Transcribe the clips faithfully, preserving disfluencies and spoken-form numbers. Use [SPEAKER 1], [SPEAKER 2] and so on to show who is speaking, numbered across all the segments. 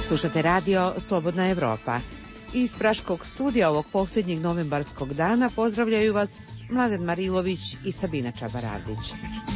[SPEAKER 1] Slušate radio Slobodna Evropa. Iz Praškog studija ovog posljednjeg novembarskog dana pozdravljaju vas Mladen Marilović i Sabina Čabaradić.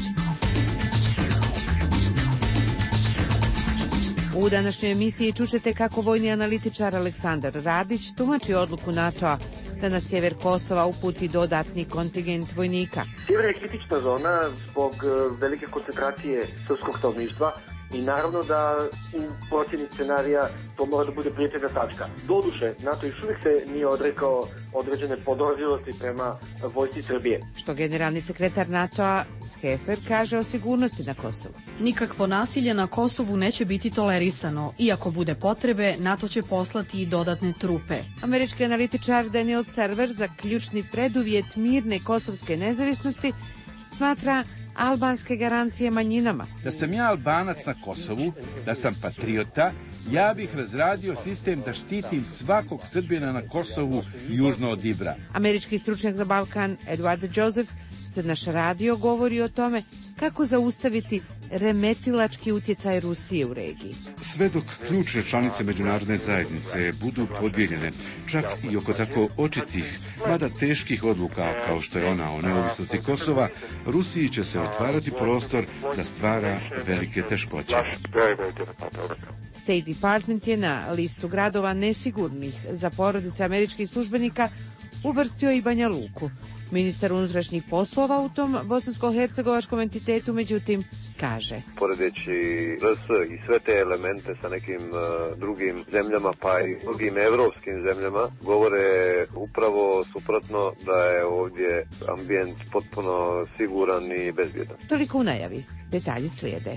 [SPEAKER 1] U današnjoj emisiji čućete kako vojni analitičar Aleksandar Radić tumači odluku NATO-a da na sjever Kosova uputi dodatni kontingent vojnika.
[SPEAKER 2] Sjever je kritična zona zbog velike koncentracije srpskog stanovništva i naravno da u procjeni scenarija to mora da bude prijetna tačka. Doduše, NATO još uvijek se nije odrekao određene podozrivosti prema vojsci Srbije.
[SPEAKER 1] Što generalni sekretar NATO-a Schefer kaže o sigurnosti na Kosovu.
[SPEAKER 3] Nikakvo nasilje na Kosovu neće biti tolerisano. Iako bude potrebe, NATO će poslati i dodatne trupe.
[SPEAKER 1] Američki analitičar Daniel Server za ključni preduvjet mirne kosovske nezavisnosti smatra albanske garancije manjinama.
[SPEAKER 4] Da sam ja Albanac na Kosovu, da sam patriota, ja bih razradio sistem da štitim svakog Srbina na Kosovu južno od Ibra.
[SPEAKER 1] Američki stručnjak za Balkan Edward Joseph za naš radio govori o tome kako zaustaviti remetilački utjecaj Rusije u regiji.
[SPEAKER 5] Sve dok ključne članice međunarodne zajednice budu podijeljene, čak i oko tako očitih, mada teških odluka kao što je ona o neovisnosti Kosova, Rusiji će se otvarati prostor da stvara velike teškoće.
[SPEAKER 1] State Department je na listu gradova nesigurnih za porodice američkih službenika uvrstio i Banja Luku. Ministar unutrašnjih poslova u tom bosansko-hercegovačkom entitetu, međutim, kaže:
[SPEAKER 6] Poredeći R S i sve te elemente sa nekim uh, drugim zemljama, pa i drugim evropskim zemljama, govore upravo suprotno da je ovdje ambijent potpuno siguran i bezbjedan.
[SPEAKER 1] Toliko u najavi. Detalji slijede.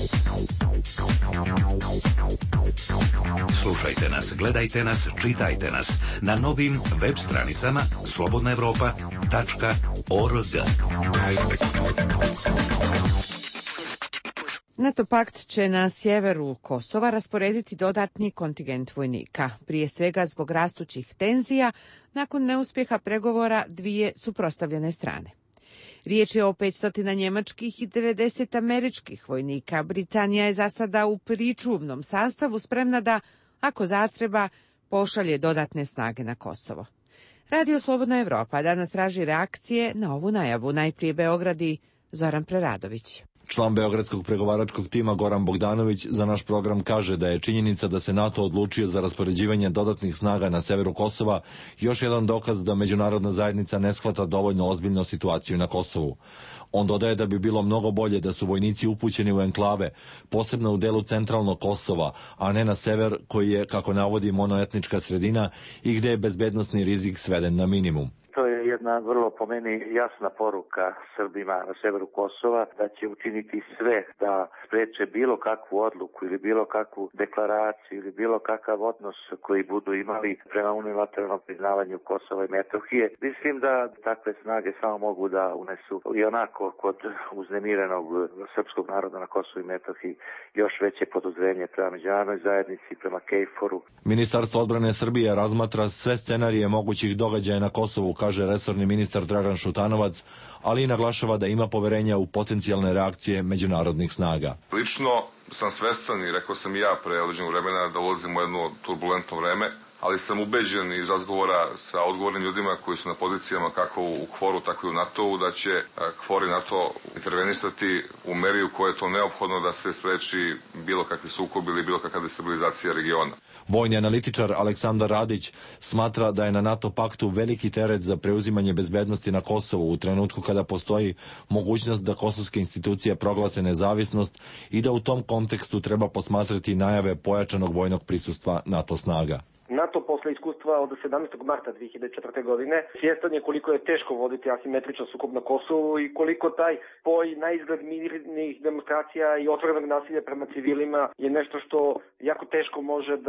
[SPEAKER 7] Slušajte nas, gledajte nas, čitajte nas na novim web stranicama slobodna evropa tačka org.
[SPEAKER 1] NATO pakt će na sjeveru Kosova rasporediti dodatni kontingent vojnika, prije svega zbog rastućih tenzija nakon neuspjeha pregovora dvije suprotstavljene strane. Riječ je o petsto njemačkih i devedeset američkih vojnika. Britanija je za sada u pričuvnom sastavu spremna da, ako zatreba, pošalje dodatne snage na Kosovo. Radio Slobodna Evropa danas traži reakcije na ovu najavu. Najprije Beograd i Zoran Preradović.
[SPEAKER 8] Član beogradskog pregovaračkog tima Goran Bogdanović za naš program kaže da je činjenica da se NATO odlučio za raspoređivanje dodatnih snaga na severu Kosova još jedan dokaz da međunarodna zajednica ne shvata dovoljno ozbiljno situaciju na Kosovu. On dodaje da bi bilo mnogo bolje da su vojnici upućeni u enklave, posebno u delu centralnog Kosova, a ne na sever koji je, kako navodi, monoetnička sredina i gdje je bezbednosni rizik sveden na minimum.
[SPEAKER 9] To je jedna vrlo po meni jasna poruka Srbima na severu Kosova da će učiniti sve da spreče bilo kakvu odluku ili bilo kakvu deklaraciju ili bilo kakav odnos koji budu imali prema unilateralnom priznavanju Kosova i Metohije. Mislim da takve snage samo mogu da unesu i onako kod uznemirenog srpskog naroda na Kosovu i Metohiji još veće podozrenje prema međunarodnoj zajednici, prema Kejforu.
[SPEAKER 8] Ministarstvo odbrane Srbije razmatra sve scenarije mogućih događaja na Kosovu, kaže resorni ministar Dragan Šutanovac, ali i naglašava da ima poverenja u potencijalne reakcije međunarodnih snaga.
[SPEAKER 10] Lično sam svestan i rekao sam i ja pre određenog vremena da ulazimo u jedno turbulentno vreme, ali sam ubeđen iz razgovora sa odgovornim ljudima koji su na pozicijama kako u kvoru, tako i u NATO-u, da će kvor i NATO intervenisati u meri u kojoj je to neophodno da se spreči bilo kakvi sukob ili bilo kakva destabilizacija regiona.
[SPEAKER 8] Vojni analitičar Aleksandar Radić smatra da je na NATO paktu veliki teret za preuzimanje bezbednosti na Kosovu u trenutku kada postoji mogućnost da kosovske institucije proglase nezavisnost i da u tom kontekstu treba posmatrati najave pojačanog vojnog prisustva NATO snaga.
[SPEAKER 2] NATO posle iskustva od sedamnaestog marta dve hiljade četvrte. godine svjestan je koliko je teško voditi asimetričan sukob na Kosovu i koliko taj spoj na izgled mirnih demonstracija i otvorenog nasilja prema civilima je nešto što jako teško može da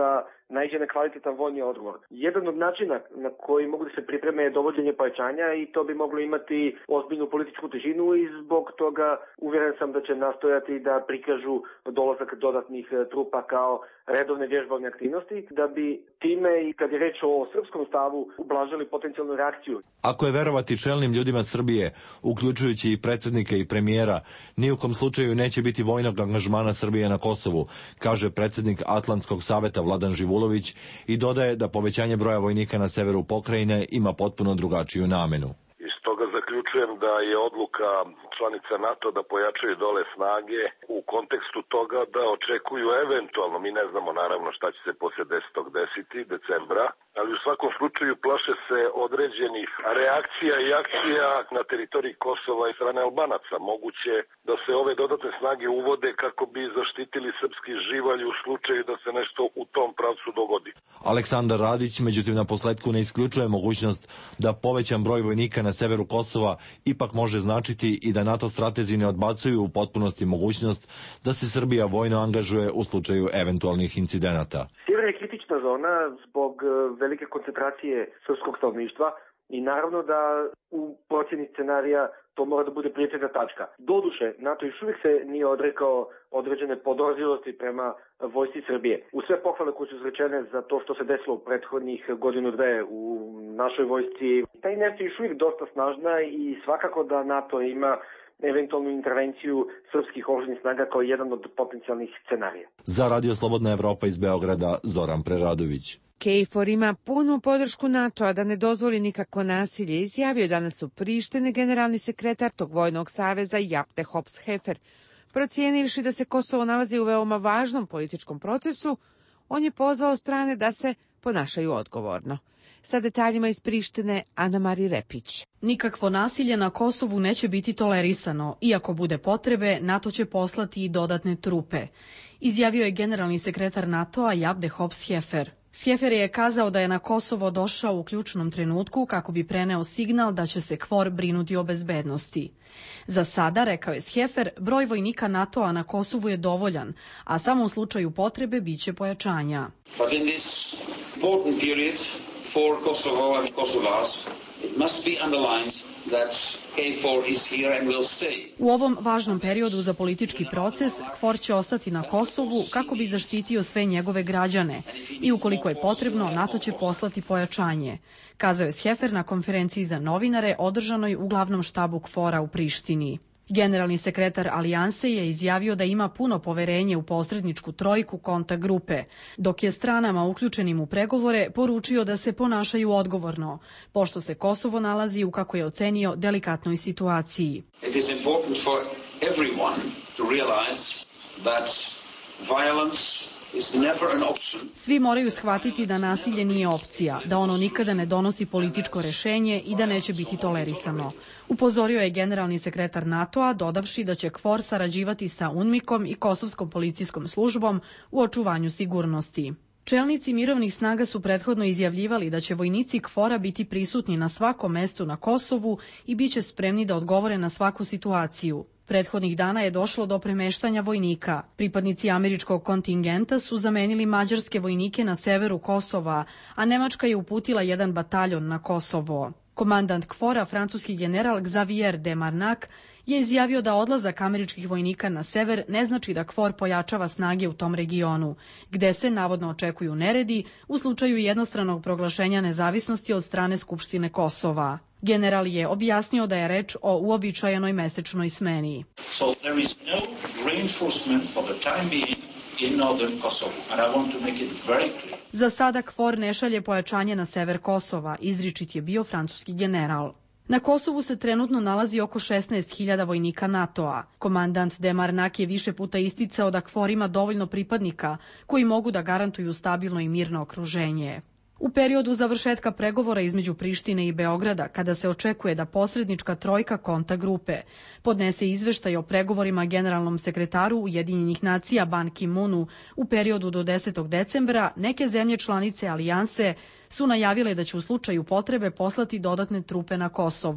[SPEAKER 2] naiđe na kvalitetan vojni odgovor. Jedan od načina na koji mogu da se pripreme je dovođenje pojačanja i to bi moglo imati ozbiljnu političku težinu i zbog toga uvjeren sam da će nastojati da prikažu dolazak dodatnih trupa kao redovne vježbovne aktivnosti, da bi time i kad je reč o srpskom stavu ublažili potencijalnu reakciju.
[SPEAKER 8] Ako je verovati čelnim ljudima Srbije, uključujući i predsjednika i premijera, ni u kom slučaju neće biti vojnog angažmana Srbije na Kosovu, kaže predsjednik Atlantskog saveta Vladan Živulović i dodaje da povećanje broja vojnika na severu pokrajine ima potpuno drugačiju namenu.
[SPEAKER 11] Iz toga zaključujem da je odluka članica NATO da pojačaju dole snage u kontekstu toga da očekuju eventualno, mi ne znamo naravno šta će se poslije desetog deseti decembra, ali u svakom slučaju plaše se određenih reakcija i akcija na teritoriji Kosova i strane Albanaca. Moguće da se ove dodatne snage uvode kako bi zaštitili srpski živalj u slučaju da se nešto u tom pravcu dogodi.
[SPEAKER 8] Aleksandar Radić, međutim, na posledku ne isključuje mogućnost da povećan broj vojnika na severu Kosova ipak može značiti i da NATO stratezi ne odbacuju u potpunosti mogućnost da se Srbija vojno angažuje u slučaju eventualnih incidenata.
[SPEAKER 2] Sjever je kritična zona zbog velike koncentracije srpskog stanovništva i naravno da u procjeni scenarija to mora da bude prioritetna tačka. Doduše, NATO još uvijek se nije odrekao određene podozrivosti prema vojsci Srbije. U sve pohvale koje su izrečene za to što se desilo u prethodnih godinu dve u našoj vojsci, ta inercija je još uvijek dosta snažna i svakako da NATO ima eventualnu intervenciju srpskih oružanih snaga kao jedan od potencijalnih scenarija.
[SPEAKER 8] Za Radio Slobodna Evropa iz Beograda, Zoran Preradović.
[SPEAKER 1] KFOR ima punu podršku NATO-a da ne dozvoli nikako nasilje, izjavio danas u Prištini generalni sekretar tog vojnog saveza Japte Hops-Hefer. Procijenivši da se Kosovo nalazi u veoma važnom političkom procesu, on je pozvao strane da se ponašaju odgovorno. Sa detaljima iz Prištine, Ana Mari Repić.
[SPEAKER 3] Nikakvo nasilje na Kosovu neće biti tolerisano, iako bude potrebe, NATO će poslati i dodatne trupe, izjavio je generalni sekretar NATO-a Japte Hops-Hefer. Sjefer je kazao da je na Kosovo došao u ključnom trenutku kako bi preneo signal da će se KFOR brinuti o bezbednosti. Za sada, rekao je Sjefer, broj vojnika NATO-a na Kosovu je dovoljan, a samo u slučaju potrebe biće pojačanja.
[SPEAKER 12] But in this important period for Kosovo and Kosovars, it must be underlined that KFOR is here and will stay.
[SPEAKER 3] U ovom važnom periodu za politički proces, KFOR će ostati na Kosovu kako bi zaštitio sve njegove građane i ukoliko je potrebno, NATO će poslati pojačanje, kazao je Sjefer na konferenciji za novinare održanoj u glavnom štabu KFOR-a u Prištini. Generalni sekretar Alijanse je izjavio da ima puno poverenje u posredničku trojku kontakt grupe, dok je stranama uključenim u pregovore poručio da se ponašaju odgovorno, pošto se Kosovo nalazi u, kako je ocenio, delikatnoj situaciji.
[SPEAKER 12] It is important for everyone to realize that violence is never an option.
[SPEAKER 3] Svi moraju shvatiti da nasilje nije opcija, da ono nikada ne donosi političko rešenje i da neće biti tolerisano. Upozorio je generalni sekretar NATO-a, dodavši da će KFOR sarađivati sa UNMIK-om i Kosovskom policijskom službom u očuvanju sigurnosti. Čelnici mirovnih snaga su prethodno izjavljivali da će vojnici KFOR-a biti prisutni na svakom mestu na Kosovu i bit će spremni da odgovore na svaku situaciju. Prethodnih dana je došlo do premeštanja vojnika. Pripadnici američkog kontingenta su zamenili mađarske vojnike na severu Kosova, a Nemačka je uputila jedan bataljon na Kosovo. Komandant KFOR-a, francuski general Xavier de Marnac, je izjavio da odlazak američkih vojnika na sever ne znači da KFOR pojačava snage u tom regionu, gde se navodno očekuju neredi u slučaju jednostranog proglašenja nezavisnosti od strane Skupštine Kosova. General je objasnio da je reč o uobičajenoj mesečnoj smeni.
[SPEAKER 12] So there is no reinforcement for the time being in northern Kosovo, and I want to make it very clear.
[SPEAKER 3] Za sada KFOR ne šalje pojačanje na sever Kosova, izričit je bio francuski general. Na Kosovu se trenutno nalazi oko šesnaest hiljada vojnika NATO-a. Komandant de Marnac je više puta isticao da KFOR ima dovoljno pripadnika koji mogu da garantuju stabilno i mirno okruženje. U periodu završetka pregovora između Prištine i Beograda, kada se očekuje da posrednička trojka kontakt grupe podnese izveštaj o pregovorima generalnom sekretaru Ujedinjenih nacija Ban Ki-moonu u periodu do desetog decembra, neke zemlje članice Alijanse su najavile da će u slučaju potrebe poslati dodatne trupe na Kosovo.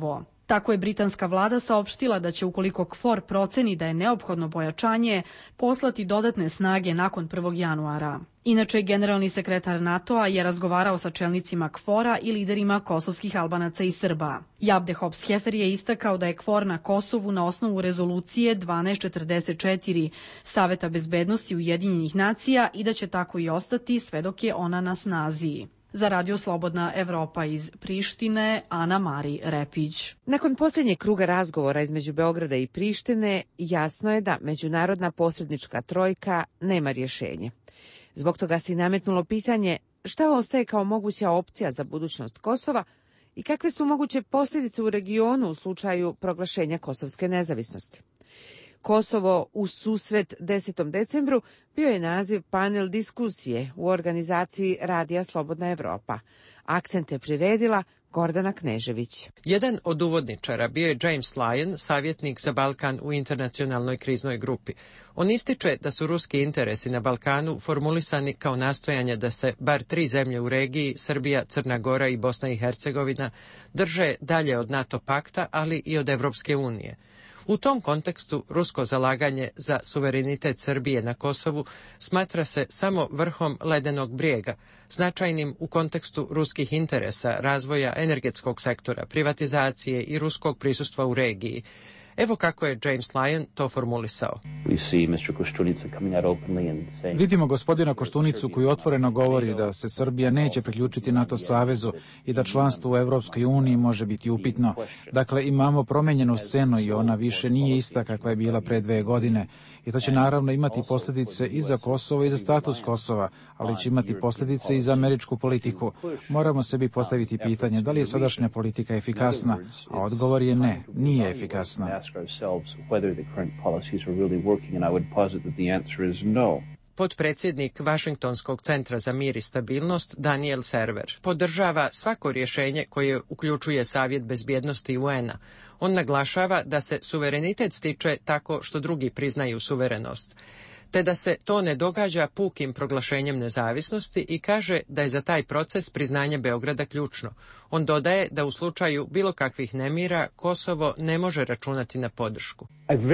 [SPEAKER 3] Tako je britanska vlada saopštila da će, ukoliko KFOR proceni da je neophodno pojačanje, poslati dodatne snage nakon prvog januara. Inače, generalni sekretar NATO-a je razgovarao sa čelnicima KFOR-a i liderima kosovskih Albanaca i Srba. Javde Hops-Hefer je istakao da je KFOR na Kosovu na osnovu rezolucije dvanaest četrdeset četiri Saveta bezbednosti Ujedinjenih nacija i da će tako i ostati sve dok je ona na snazi. Za Radio Slobodna Evropa iz Prištine, Ana Mari Repić.
[SPEAKER 1] Nakon posljednjeg kruga razgovora između Beograda i Prištine, jasno je da međunarodna posrednička trojka nema rješenje. Zbog toga se i nametnulo pitanje šta ostaje kao moguća opcija za budućnost Kosova i kakve su moguće posljedice u regionu u slučaju proglašenja kosovske nezavisnosti. Kosovo u susret desetom decembru bio je naziv panel diskusije u organizaciji Radija Slobodna Evropa. Akcent je priredila Gordana Knežević.
[SPEAKER 13] Jedan od uvodničara bio je James Lyon, savjetnik za Balkan u internacionalnoj kriznoj grupi. On ističe da su ruski interesi na Balkanu formulisani kao nastojanje da se bar tri zemlje u regiji, Srbija, Crna Gora i Bosna i Hercegovina, drže dalje od NATO pakta, ali i od Evropske unije. U tom kontekstu rusko zalaganje za suverenitet Srbije na Kosovu smatra se samo vrhom ledenog brijega, značajnim u kontekstu ruskih interesa, razvoja energetskog sektora, privatizacije i ruskog prisustva u regiji. Evo kako je James Lyon to formulisao.
[SPEAKER 14] Vidimo gospodina Koštunicu koji otvoreno govori da se Srbija neće priključiti NATO savezu i da članstvo u Evropskoj uniji može biti upitno. Dakle, imamo promenjenu scenu i ona više nije ista kakva je bila pre dve godine. I to će naravno imati posljedice i za Kosovo i za status Kosova, ali će imati posljedice i za američku politiku. Moramo sebi postaviti pitanje da li je sadašnja politika efikasna, a odgovor je ne, nije efikasna.
[SPEAKER 13] Potpredsjednik Vašingtonskog centra za mir i stabilnost Daniel Server podržava svako rješenje koje uključuje Savjet bezbjednosti U N-a. On naglašava da se suverenitet stiče tako što drugi priznaju suverenost, te da se to ne događa pukim proglašenjem nezavisnosti i kaže da je za taj proces priznanje Beograda ključno. On dodaje da u slučaju bilo kakvih nemira Kosovo ne može računati na podršku.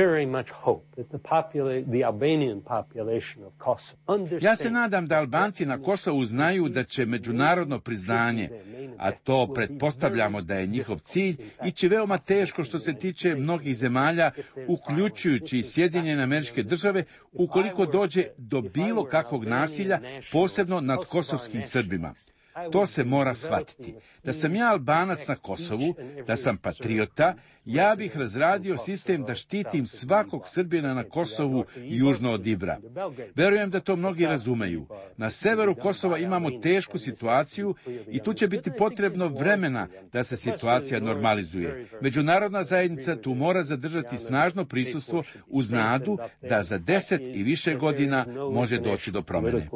[SPEAKER 4] Ja se nadam da Albanci na Kosovu znaju da će međunarodno priznanje, a to pretpostavljamo da je njihov cilj, ići veoma teško što se tiče mnogih zemalja, uključujući i Sjedinjene Američke Države, ukoliko dođe do bilo kakvog nasilja, posebno nad kosovskim Srbima. To se mora shvatiti. Da sam ja Albanac na Kosovu, da sam patriota, ja bih razradio sistem da štitim svakog Srbina na Kosovu južno od Ibra. Verujem da to mnogi razumeju. Na severu Kosova imamo tešku situaciju i tu će biti potrebno vremena da se situacija normalizuje. Međunarodna zajednica tu mora zadržati snažno prisustvo uz nadu da za deset i više godina može doći do promjene.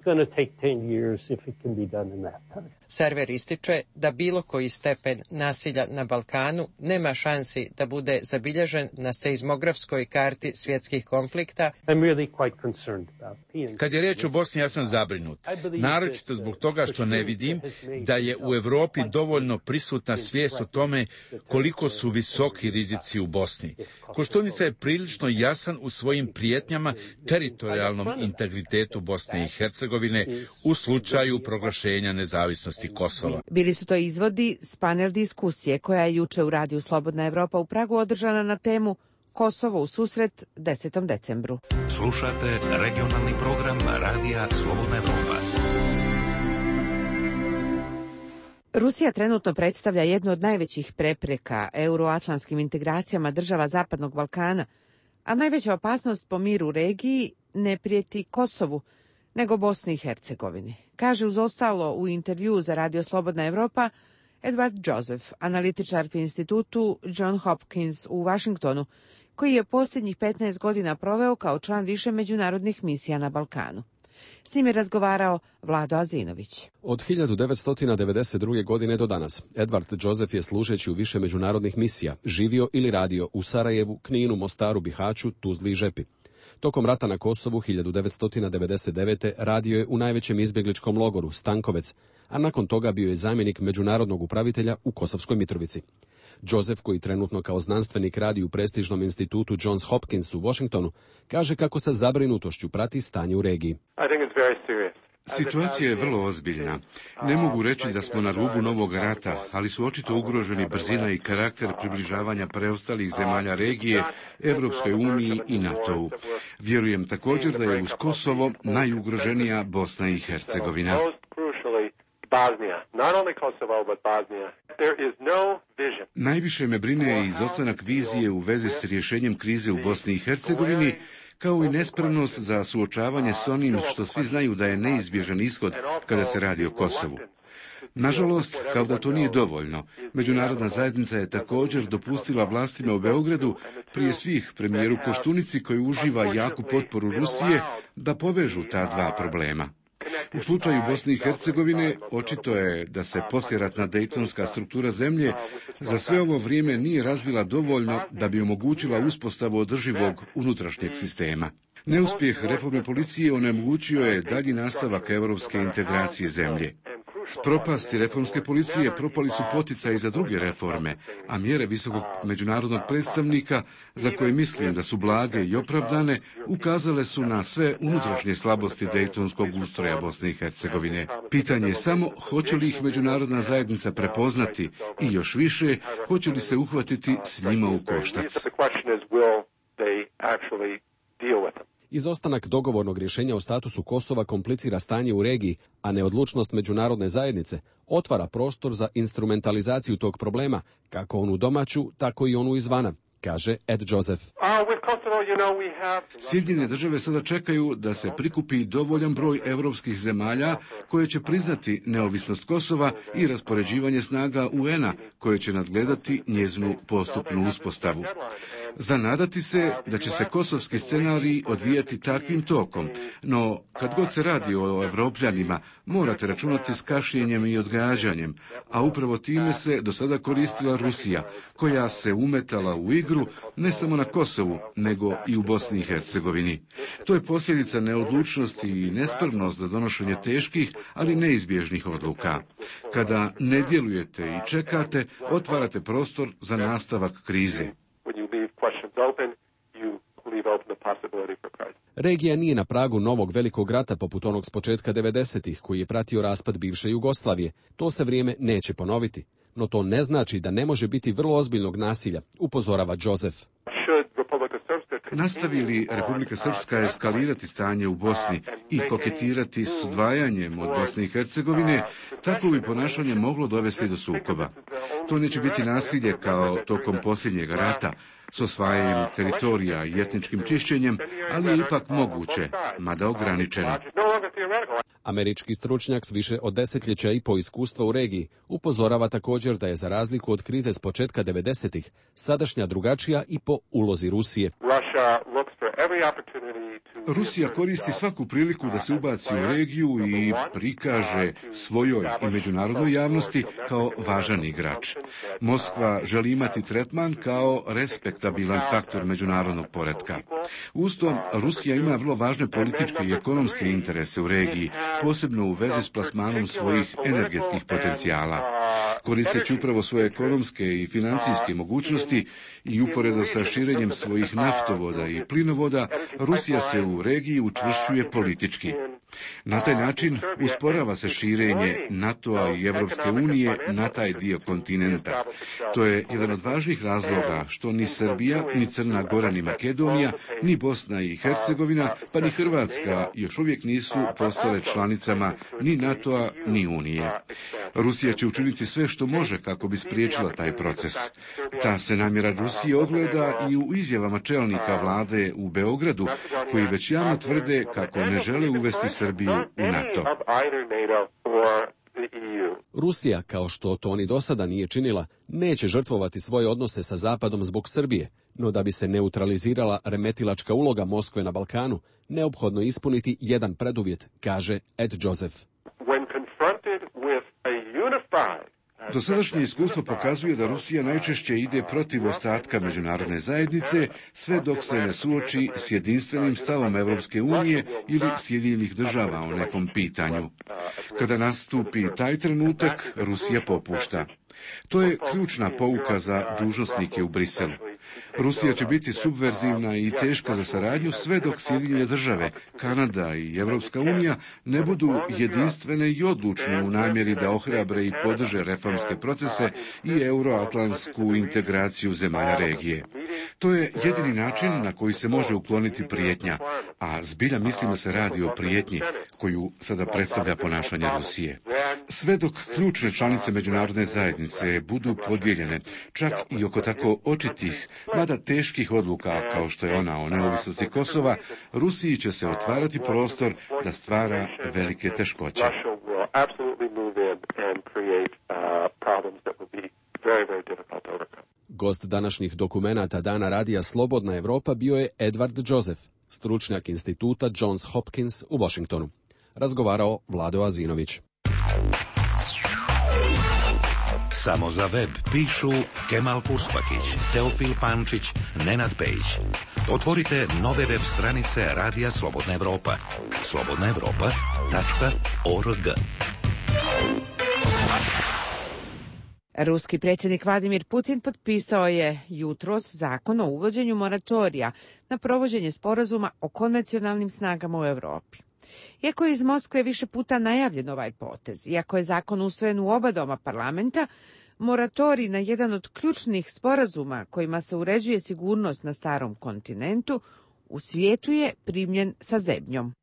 [SPEAKER 13] Server ističe da bilo koji stepen nasilja na Balkanu nema šansi da bude zabilježen na seizmografskoj karti svjetskih konflikta.
[SPEAKER 4] Kad je riječ o Bosni, ja sam zabrinut. Naročito zbog toga što ne vidim da je u Europi dovoljno prisutna svijest o tome koliko su visoki rizici u Bosni. Koštunica je prilično jasan u svojim prijetnjama teritorijalnom integritetu Bosne i Hercegovine u slučaju proglašenja nezavisnosti Kosova.
[SPEAKER 1] Bili su to izvodi s panel diskusije koja je juče u Radiju Slobodna Evropa u Pragu održana na temu Kosovo u susret desetom decembru.
[SPEAKER 7] Slušate regionalni program Radija Slobodna Evropa.
[SPEAKER 1] Rusija trenutno predstavlja jednu od najvećih prepreka euroatlantskim integracijama država Zapadnog Balkana, a najveća opasnost po miru u regiji ne prijeti Kosovu, nego Bosni i Hercegovini. Kaže uz ostalo u intervjuu za Radio Slobodna Evropa Edward Joseph, analitičar pri institutu John Hopkins u Washingtonu, koji je posljednjih petnaest godina proveo kao član više međunarodnih misija na Balkanu. S njim je razgovarao Vlado Azinović.
[SPEAKER 15] Od hiljadu devetsto devedeset druge. godine do danas, Edward Joseph je služeći u više međunarodnih misija živio ili radio u Sarajevu, Kninu, Mostaru, Bihaću, Tuzli i Žepi. Tokom rata na Kosovu hiljadu devetsto devedeset devete. radio je u najvećem izbjegličkom logoru Stankovec, a nakon toga bio je zamjenik međunarodnog upravitelja u Kosovskoj Mitrovici. Joseph, koji trenutno kao znanstvenik radi u prestižnom institutu Johns Hopkins u Washingtonu, kaže kako sa zabrinutošću prati stanje u regiji.
[SPEAKER 5] Situacija je vrlo ozbiljna. Ne mogu reći da smo na rubu novog rata, ali su očito ugroženi brzina i karakter približavanja preostalih zemalja regije, Evropskoj uniji i NATO-u. Vjerujem također da je uz Kosovo najugroženija Bosna i Hercegovina. Najviše me brine izostanak vizije u vezi s rješenjem krize u Bosni i Hercegovini, kao i nespremnost za suočavanje s onim što svi znaju da je neizbježan ishod kada se radi o Kosovu. Nažalost, kao da to nije dovoljno, međunarodna zajednica je također dopustila vlastima u Beogradu, prije svih premijeru Koštunici koji uživa jaku potporu Rusije, da povežu ta dva problema. U slučaju Bosne i Hercegovine očito je da se poslijeratna dejtonska struktura zemlje za sve ovo vrijeme nije razvila dovoljno da bi omogućila uspostavu održivog unutrašnjeg sistema. Neuspjeh reforme policije onemogućio je dalji nastavak europske integracije zemlje. S propasti reformske policije propali su poticaji za druge reforme, a mjere visokog međunarodnog predstavnika, za koje mislim da su blage i opravdane, ukazale su na sve unutrašnje slabosti dejtonskog ustroja Bosne i Hercegovine. Pitanje je samo hoće li ih međunarodna zajednica prepoznati i još više, hoće li se uhvatiti s njima u koštac.
[SPEAKER 15] Izostanak dogovornog rješenja o statusu Kosova komplicira stanje u regiji, a neodlučnost međunarodne zajednice otvara prostor za instrumentalizaciju tog problema, kako onu domaću, tako i onu izvana, kaže Ed Joseph.
[SPEAKER 5] Sjedinjene države sada čekaju da se prikupi dovoljan broj europskih zemalja koje će priznati neovisnost Kosova i raspoređivanje snaga U N-a koje će nadgledati njezinu postupnu uspostavu. Zanadati se da će se kosovski scenarij odvijati takvim tokom, no kad god se radi o Evropljanima, morate računati s kašnjenjem i odgađanjem, a upravo time se do sada koristila Rusija, koja se umetala u igru ne samo na Kosovu, nego i u Bosni i Hercegovini. To je posljedica neodlučnosti i nespremnost za donošenje teških, ali neizbježnih odluka. Kada ne djelujete i čekate, otvarate prostor za nastavak krize.
[SPEAKER 15] Regija nije na pragu novog velikog rata poput onog s početka devedesetih koji je pratio raspad bivše Jugoslavije. To se vrijeme neće ponoviti, no to ne znači da ne može biti vrlo ozbiljnog nasilja, upozorava Joseph.
[SPEAKER 5] Nastavi li Republika Srpska eskalirati stanje u Bosni i koketirati s odvajanjem od Bosne i Hercegovine, tako bi ponašanje moglo dovesti do sukoba. To neće biti nasilje kao tokom posljednjeg rata, s osvajanjem teritorija i etničkim čišćenjem, ali je ipak moguće, mada ograničeno.
[SPEAKER 15] Američki stručnjak s više od desetljeća i po iskustva u regiji upozorava također da je za razliku od krize s početka devedesetih sadašnja drugačija i po ulozi Rusije.
[SPEAKER 5] Rusija koristi svaku priliku da se ubaci u regiju i prikaže svojoj i međunarodnoj javnosti kao važan igrač. Moskva želi imati tretman kao respektabilan faktor međunarodnog poretka. Uz to, Rusija ima vrlo važne političke i ekonomske interese u regiji, posebno u vezi s plasmanom svojih energetskih potencijala. Koristeći upravo svoje ekonomske i financijske mogućnosti i uporedo sa širenjem svojih naftovoda i plinovoda, Rusija se u regiji učvršćuje politički. Na taj način usporava se širenje NATO-a i Evropske unije na taj dio kontinenta. To je jedan od važnih razloga što ni Srbija, ni Crna Gora, ni Makedonija, ni Bosna i Hercegovina, pa ni Hrvatska još uvijek nisu postale članicama ni NATO-a, ni Unije. Rusija će učiniti sve što može kako bi spriječila taj proces. Ta se namjera Rusije ogleda i u izjavama čelnika vlade u Beogradu, koji već javno tvrde kako ne žele uvesti Srbiju u NATO.
[SPEAKER 15] Rusija, kao što to ni do sada nije činila, neće žrtvovati svoje odnose sa Zapadom zbog Srbije, no da bi se neutralizirala remetilačka uloga Moskve na Balkanu, neophodno ispuniti jedan preduvjet, kaže Ed Joseph.
[SPEAKER 5] Dosadašnje iskustvo pokazuje da Rusija najčešće ide protiv ostatka međunarodne zajednice sve dok se ne suoči s jedinstvenim stavom Evropske unije ili Sjedinjenih država o nekom pitanju. Kada nastupi taj trenutak, Rusija popušta. To je ključna pouka za dužnosnike u Briselu. Rusija će biti subverzivna i teška za saradnju sve dok Sjedinjene države, Kanada i Evropska unija ne budu jedinstvene i odlučne u namjeri da ohrabre i podrže reformske procese i euroatlantsku integraciju zemalja regije. To je jedini način na koji se može ukloniti prijetnja, a zbilja mislim da se radi o prijetnji koju sada predstavlja ponašanje Rusije. Sve dok ključne članice međunarodne zajednice budu podijeljene, čak i oko tako očitih, mada teških odluka kao što je ona o neovisnosti Kosova, Rusiji će se otvarati prostor da stvara velike teškoće.
[SPEAKER 15] Gost današnjih dokumenata Dana radija Slobodna Evropa bio je Edward Joseph, stručnjak instituta Johns Hopkins u Washingtonu. Razgovarao Vlado Azinović.
[SPEAKER 7] Samo za web pišu Kemal Purspakić, Teofil Pančić, Nenad Pejić. Otvorite nove web stranice Radija Slobodna Evropa. slobodna evropa tačka org.
[SPEAKER 1] Ruski predsjednik Vladimir Putin potpisao je jutros zakon o uvođenju moratorija na provođenje sporazuma o konvencionalnim snagama u Europi. Iako je iz Moskve više puta najavljen ovaj potez, iako je zakon usvojen u oba doma parlamenta, moratorij na jedan od ključnih sporazuma kojima se uređuje sigurnost na starom kontinentu u svijetu je primljen sa zebnjom.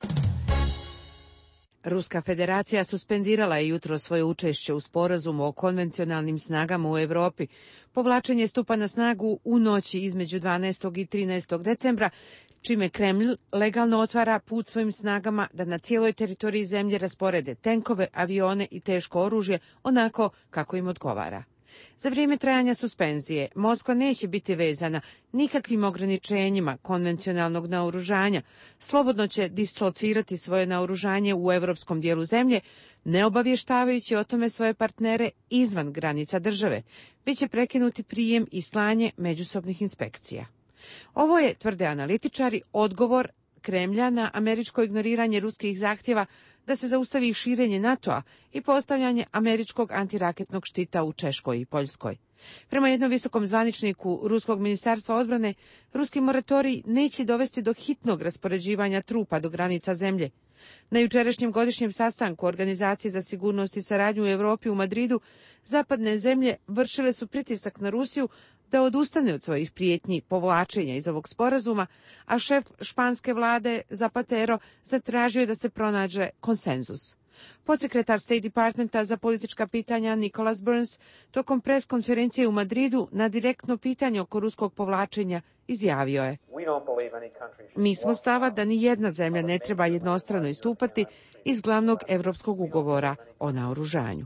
[SPEAKER 1] Ruska federacija suspendirala je jutro svoje učešće u sporazumu o konvencionalnim snagama u Europi. Povlačenje stupa na snagu u noći između dvanaestog i trinaestog decembra, čime Kremlj legalno otvara put svojim snagama da na cijeloj teritoriji zemlje rasporede tenkove, avione i teško oružje onako kako im odgovara. Za vrijeme trajanja suspenzije Moskva neće biti vezana nikakvim ograničenjima konvencionalnog naoružanja, slobodno će dislocirati svoje naoružanje u europskom dijelu zemlje, ne obavještavajući o tome svoje partnere izvan granica države, već će prekinuti prijem i slanje međusobnih inspekcija. Ovo je, tvrde analitičari, odgovor Kremlja na američko ignoriranje ruskih zahtjeva da se zaustavi širenje NATO-a i postavljanje američkog antiraketnog štita u Češkoj i Poljskoj. Prema jednom visokom zvaničniku Ruskog ministarstva odbrane, ruski moratorij neće dovesti do hitnog raspoređivanja trupa do granica zemlje. Na jučerašnjem godišnjem sastanku Organizacije za sigurnost i saradnju u Europi u Madridu, zapadne zemlje vršile su pritisak na Rusiju da odustane od svojih prijetnji povlačenja iz ovog sporazuma, a šef španske vlade Zapatero zatražio je da se pronađe konsenzus. Podsekretar State Departmenta za politička pitanja Nicholas Burns tokom pres konferencije u Madridu na direktno pitanje oko ruskog povlačenja izjavio je: Mi smo stava da ni jedna zemlja ne treba jednostrano istupati iz glavnog evropskog ugovora o naoružanju.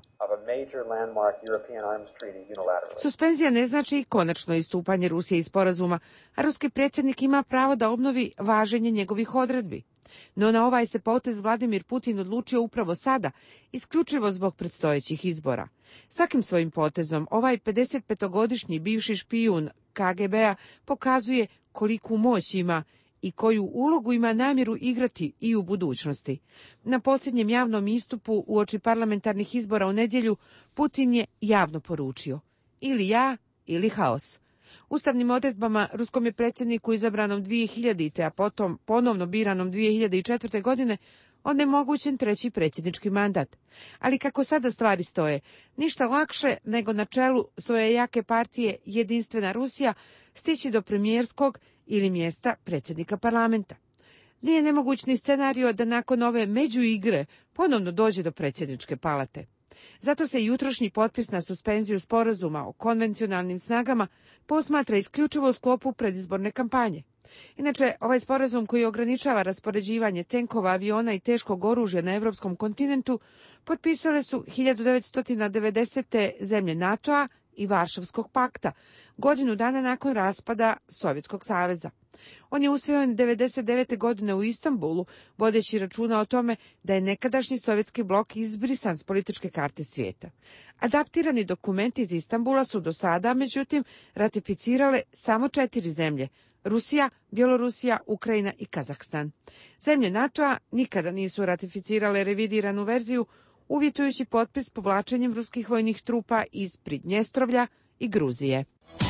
[SPEAKER 1] Suspenzija ne znači i konačno istupanje Rusije iz sporazuma, a ruski predsjednik ima pravo da obnovi važenje njegovih odredbi. No na ovaj se potez Vladimir Putin odlučio upravo sada, isključivo zbog predstojećih izbora. Svakim svojim potezom ovaj pedesetpetogodišnji bivši špijun K G B-a pokazuje koliku moć ima i koju ulogu ima namjeru igrati i u budućnosti. Na posljednjem javnom istupu uoči parlamentarnih izbora u nedjelju Putin je javno poručio: ili ja, ili haos. Ustavnim odredbama ruskom je predsjedniku izabranom dvije hiljadite, a potom ponovno biranom dvije hiljade četvrte. godine, onemogućen treći predsjednički mandat. Ali kako sada stvari stoje, ništa lakše nego na čelu svoje jake partije Jedinstvena Rusija stići do premijerskog ili mjesta predsjednika parlamenta. Nije nemoguć ni scenario da nakon ove međuigre ponovno dođe do predsjedničke palate. Zato se jutrošnji potpis na suspenziju sporazuma o konvencionalnim snagama posmatra isključivo u sklopu predizborne kampanje. Inače, ovaj sporazum koji ograničava raspoređivanje tenkova, aviona i teškog oružja na europskom kontinentu potpisale su hiljadu devetsto devedesete. zemlje NATO-a i Varšavskog pakta, godinu dana nakon raspada Sovjetskog saveza. On je usvojen devedeset devete. godine u Istanbulu, vodeći računa o tome da je nekadašnji sovjetski blok izbrisan s političke karte svijeta. Adaptirani dokumenti iz Istanbula su do sada, međutim, ratificirale samo četiri zemlje: Rusija, Bjelorusija, Ukrajina i Kazahstan. Zemlje NATO-a nikada nisu ratificirale revidiranu verziju, uvjetujući potpis povlačenjem ruskih vojnih trupa iz Pridnjestrovlja i Gruzije.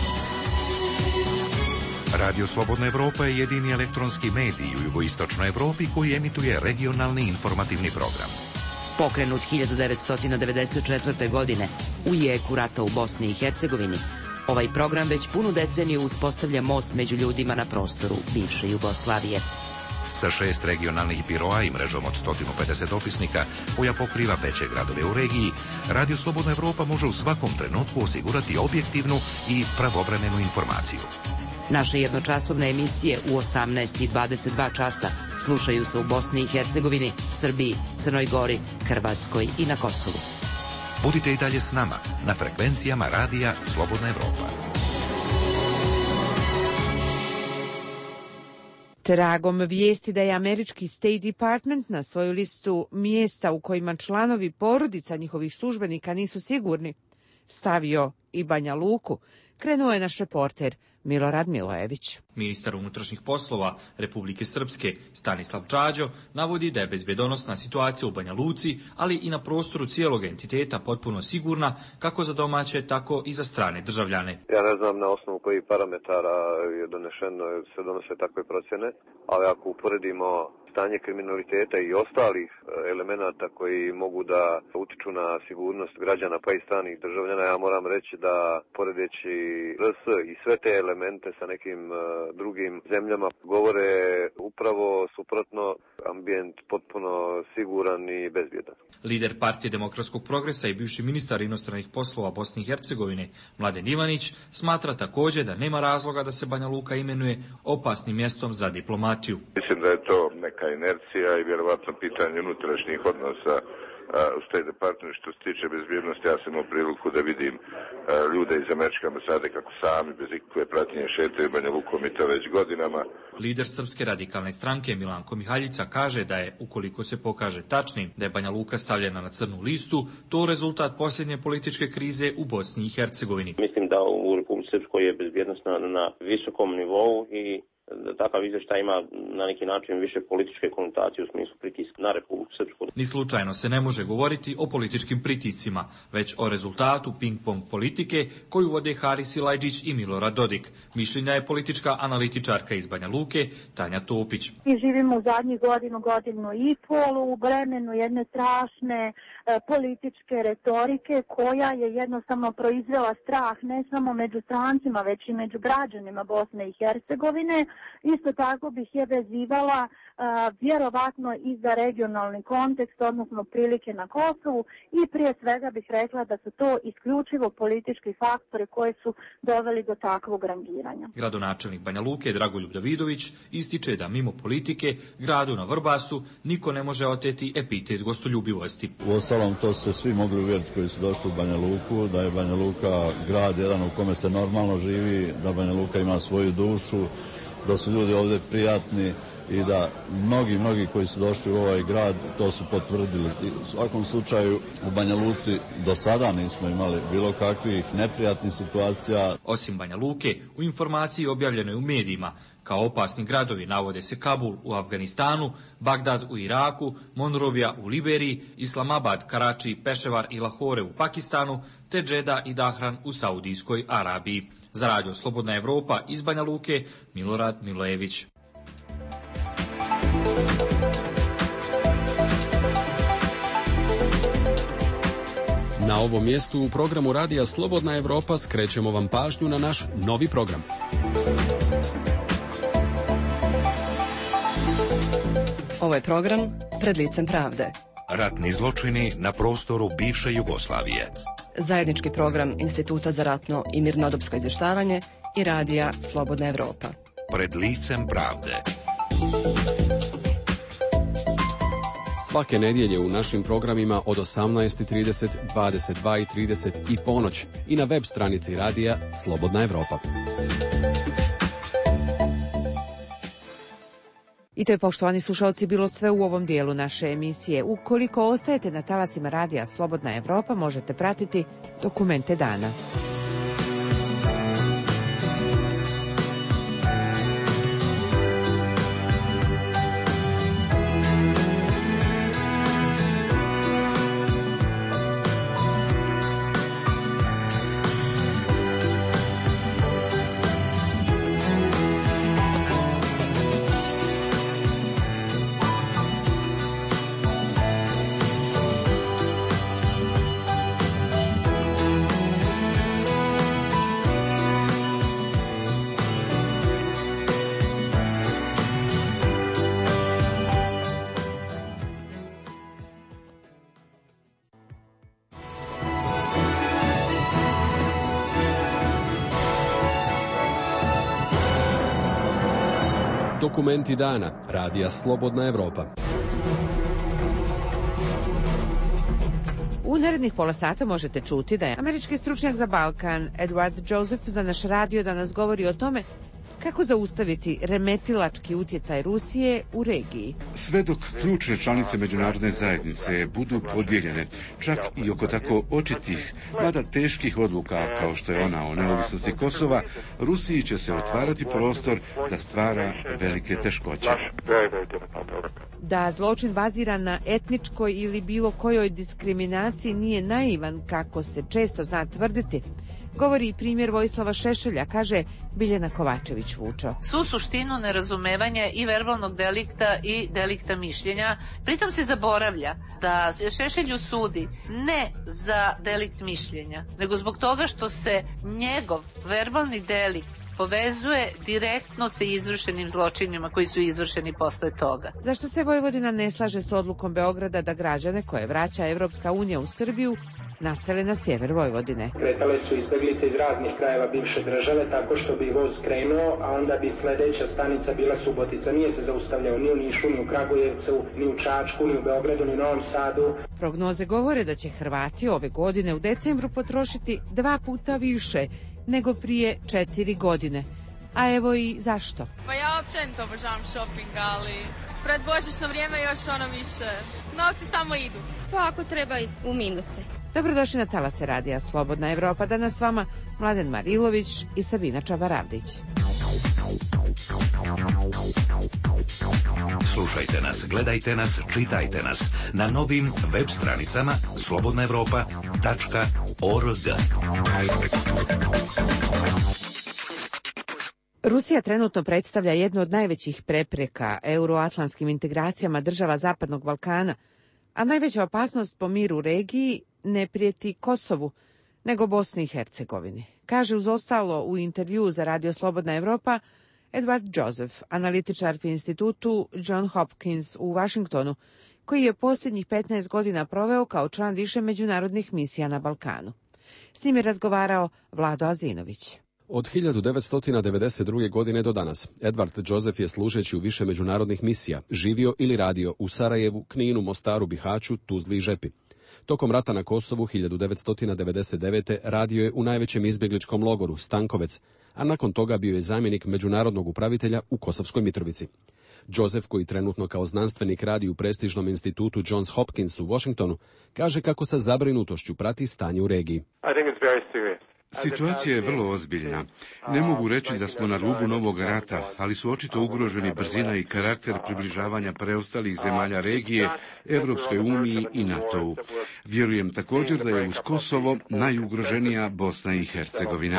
[SPEAKER 7] Radio Slobodna Evropa je jedini elektronski medij u jugoistočnoj Evropi koji emituje regionalni informativni program.
[SPEAKER 16] Pokrenut hiljadu devetsto devedeset četvrte. godine u jeku rata u Bosni i Hercegovini, ovaj program već punu deceniju uspostavlja most među ljudima na prostoru bivše Jugoslavije.
[SPEAKER 7] Sa šest regionalnih biroa i mrežom od sto pedeset opisnika koja pokriva veće gradove u regiji, Radio Slobodna Evropa može u svakom trenutku osigurati objektivnu i pravovremenu informaciju.
[SPEAKER 16] Naše jednočasovne emisije u osamnaest i dvadeset dva časa slušaju se u Bosni i Hercegovini, Srbiji, Crnoj Gori, Hrvatskoj i na Kosovu.
[SPEAKER 7] Budite i dalje s nama na frekvencijama Radija Slobodna Evropa.
[SPEAKER 1] Tragom vijesti da je američki State Department na svoju listu mjesta u kojima članovi porodica njihovih službenika nisu sigurni stavio i Banja Luku, krenuo je naš reporter Milorad Milojević.
[SPEAKER 17] Ministar unutrašnjih poslova Republike Srpske Stanislav Čađo navodi da je bezbjedonosna situacija u Banja Luci, ali i na prostoru cijelog entiteta potpuno sigurna, kako za domaće, tako i za strane državljane.
[SPEAKER 6] Ja ne znam na osnovu kojih parametara je donešeno, se donose takve procjene, ali ako uporedimo stanje kriminaliteta i ostalih elemenata koji mogu da utiču na sigurnost građana pa i stranih državljana, ja moram reći da poredeći R S i sve te elemente sa nekim drugim zemljama govore upravo suprotno, ambijent potpuno siguran i bezbjedan.
[SPEAKER 17] Lider Partije demokratskog progresa i bivši ministar inostranih poslova Bosne i Hercegovine Mladen Ivanić smatra također da nema razloga da se Banja Luka imenuje opasnim mjestom za diplomatiju.
[SPEAKER 18] Mislim da je to neka inercija i vjerovatno pitanje unutrašnjih odnosa u State Department. Što se tiče bezbjednosti, ja sam imao priliku da vidim ljude iz američke ambasade kako sami bez ikakve pratnje šetaju Banja Lukom i to već godinama.
[SPEAKER 17] Lider Srpske radikalne stranke Milanko Mihaljica kaže da je, ukoliko se pokaže tačnim da je Banja Luka stavljena na crnu listu, to rezultat posljednje političke krize u Bosni i Hercegovini.
[SPEAKER 19] Mislim da u Republici Srpskoj je bezbjednost na, na visokom nivou i takav izvještaj ima na neki način više političke konotacije u smislu pritiska na Republiku Srpsku.
[SPEAKER 17] Ni slučajno se ne može govoriti o političkim pritiscima, već o rezultatu ping-pong politike koju vode Haris Silajdžić i Milorad Dodik. Mišljenja je politička analitičarka iz Banja Luke Tanja Topić.
[SPEAKER 20] Mi živimo u zadnjih godinu, godinu i pol u vremenu jedne strašne e, političke retorike koja je jednostavno proizvela strah ne samo među strancima, već i među građanima Bosne i Hercegovine. Isto tako bih je vezivala a, vjerovatno i za regionalni kontekst, odnosno prilike na Kosovu, i prije svega bih rekla da su to isključivo politički faktori koji su doveli do takvog rangiranja.
[SPEAKER 17] Gradonačelnik Banja Luke Dragoljub Davidović ističe da mimo politike gradu na Vrbasu niko ne može oteti epitet gostoljubivosti.
[SPEAKER 21] Uostalom, to su svi mogli uvjeriti koji su došli u Banja Luku, da je Banja Luka grad jedan u kome se normalno živi, da Banja Luka ima svoju dušu, da su ljudi ovdje prijatni i da mnogi, mnogi koji su došli u ovaj grad to su potvrdili. U svakom slučaju u Banja Luci do sada nismo imali bilo kakvih neprijatnih situacija.
[SPEAKER 17] Osim Banja Luke, u informaciji objavljenoj u medijima kao opasni gradovi navode se Kabul u Afganistanu, Bagdad u Iraku, Monrovija u Liberiji, Islamabad, Karači, Peševar i Lahore u Pakistanu, te Džeda i Dahran u Saudijskoj Arabiji. Za Radio Slobodna Evropa iz Banja Luke, Milorad Milojević.
[SPEAKER 15] Na ovom mjestu u programu Radija Slobodna Evropa skrećemo vam pažnju na naš novi program.
[SPEAKER 22] Ovo je program Pred licem pravde.
[SPEAKER 7] Ratni zločini na prostoru bivše Jugoslavije.
[SPEAKER 22] Zajednički program Instituta za ratno i mirnodopsko izvještavanje i Radija Slobodna Evropa.
[SPEAKER 7] Pred licem pravde.
[SPEAKER 15] Svake nedjelje u našim programima od osamnaest i trideset, dvadeset dva i trideset i ponoć i na web stranici radija Slobodna Evropa.
[SPEAKER 1] I to je, poštovani slušalci, bilo sve u ovom dijelu naše emisije. Ukoliko ostajete na talasima radija Slobodna Evropa, možete pratiti Dokumente dana.
[SPEAKER 15] Dokumenti dana, radija Slobodna Evropa.
[SPEAKER 1] U narednih pola sata možete čuti da je američki stručnjak za Balkan Edward Joseph za naš radio danas govori o tome kako zaustaviti remetilački utjecaj Rusije u regiji.
[SPEAKER 5] Sve dok ključne članice međunarodne zajednice budu podijeljene, čak i oko tako očitih, mada teških odluka kao što je ona o neovisnosti Kosova, Rusiji će se otvarati prostor da stvara velike teškoće.
[SPEAKER 1] Da zločin baziran na etničkoj ili bilo kojoj diskriminaciji nije naivan, kako se često zna tvrditi, govori i primjer Vojislava Šešelja, kaže Biljana Kovačević-Vučo.
[SPEAKER 9] Svu suštinu nerazumevanja i verbalnog delikta i delikta mišljenja, pritom se zaboravlja da se Šešelju sudi ne za delikt mišljenja, nego zbog toga što se njegov verbalni delikt povezuje direktno sa izvršenim zločinima koji su izvršeni posle toga.
[SPEAKER 1] Zašto se Vojvodina ne slaže s odlukom Beograda da građane koje vraća Evropska unija u Srbiju nasele na sjever Vojvodine?
[SPEAKER 10] Kretale su izbeglice iz raznih krajeva bivše države, tako što bi voz krenuo, a onda bi sledeća stanica bila Subotica. Nije se zaustavljao ni u Nišu, ni u Kragujevcu, ni u Čačku, ni u Beogradu, ni u Novom Sadu.
[SPEAKER 1] Prognoze govore da će Hrvati ove godine u decembru potrošiti dva puta više nego prije četiri godine. A evo i zašto.
[SPEAKER 23] Pa ja općenito obožavam shopping, ali pred božićno vrijeme još ono više. Novci samo idu.
[SPEAKER 24] Pa ako treba i u minuse.
[SPEAKER 1] Dobrodošli na talase radija Slobodna Evropa. Danas s vama Mladen Marilović i Sabina Čabaravdić.
[SPEAKER 7] Slušajte nas, gledajte nas, čitajte nas na novim web stranicama slobodna evropa tačka org.
[SPEAKER 1] Rusija trenutno predstavlja jednu od najvećih prepreka euroatlantskim integracijama država Zapadnog Balkana, a najveća opasnost po miru u regiji ne prijeti Kosovu, nego Bosni i Hercegovini. Kaže uz ostalo u intervjuu za Radio Slobodna Evropa Edward Joseph, analitičar pri institutu John Hopkins u Washingtonu, koji je posljednjih petnaest godina proveo kao član više međunarodnih misija na Balkanu. S njim je razgovarao Vlado Azinović.
[SPEAKER 15] Od hiljadu devetsto devedeset druge. godine do danas, Edward Joseph je služeći u više međunarodnih misija živio ili radio u Sarajevu, Kninu, Mostaru, Bihaću, Tuzli i Žepi. Tokom rata na Kosovu hiljadu devetsto devedeset devete. radio je u najvećem izbjegličkom logoru Stankovec, a nakon toga bio je zamjenik međunarodnog upravitelja u Kosovskoj Mitrovici. Joseph, koji trenutno kao znanstvenik radi u prestižnom institutu Johns Hopkins u Washingtonu, kaže kako sa zabrinutošću prati stanje u regiji.
[SPEAKER 5] Situacija je vrlo ozbiljna. Ne mogu reći da smo na rubu novog rata, ali su očito ugroženi brzina i karakter približavanja preostalih zemalja regije, Evropskoj uniji i NATO-u. Vjerujem također da je uz Kosovo najugroženija Bosna i Hercegovina.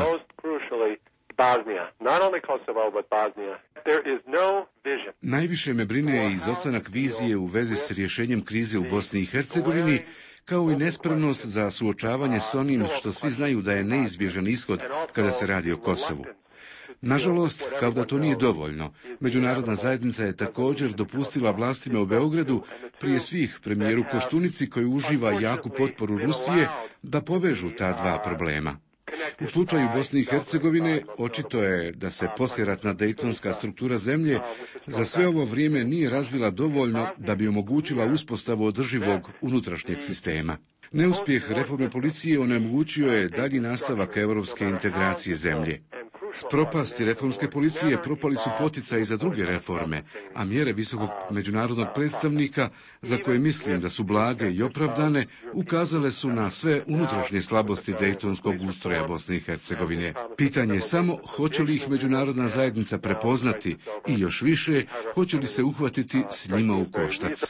[SPEAKER 5] Najviše me brine izostanak vizije u vezi s rješenjem krize u Bosni i Hercegovini, kao i nespremnost za suočavanje s onim što svi znaju da je neizbježan ishod kada se radi o Kosovu. Nažalost, kao da to nije dovoljno, međunarodna zajednica je također dopustila vlastima u Beogradu, prije svih premijeru Koštunici koji uživa jaku potporu Rusije, da povežu ta dva problema. U slučaju Bosne i Hercegovine očito je da se poslijeratna dejtonska struktura zemlje za sve ovo vrijeme nije razvila dovoljno da bi omogućila uspostavu održivog unutrašnjeg sistema. Neuspjeh reforme policije onemogućio je dalji nastavak europske integracije zemlje. S propasti reformske policije propali su poticaji za druge reforme, a mjere visokog međunarodnog predstavnika, za koje mislim da su blage i opravdane, ukazale su na sve unutrašnje slabosti dejtonskog ustroja Bosne i Hercegovine. Pitanje je samo hoće li ih međunarodna zajednica prepoznati i još više, hoće li se uhvatiti s njima u koštac.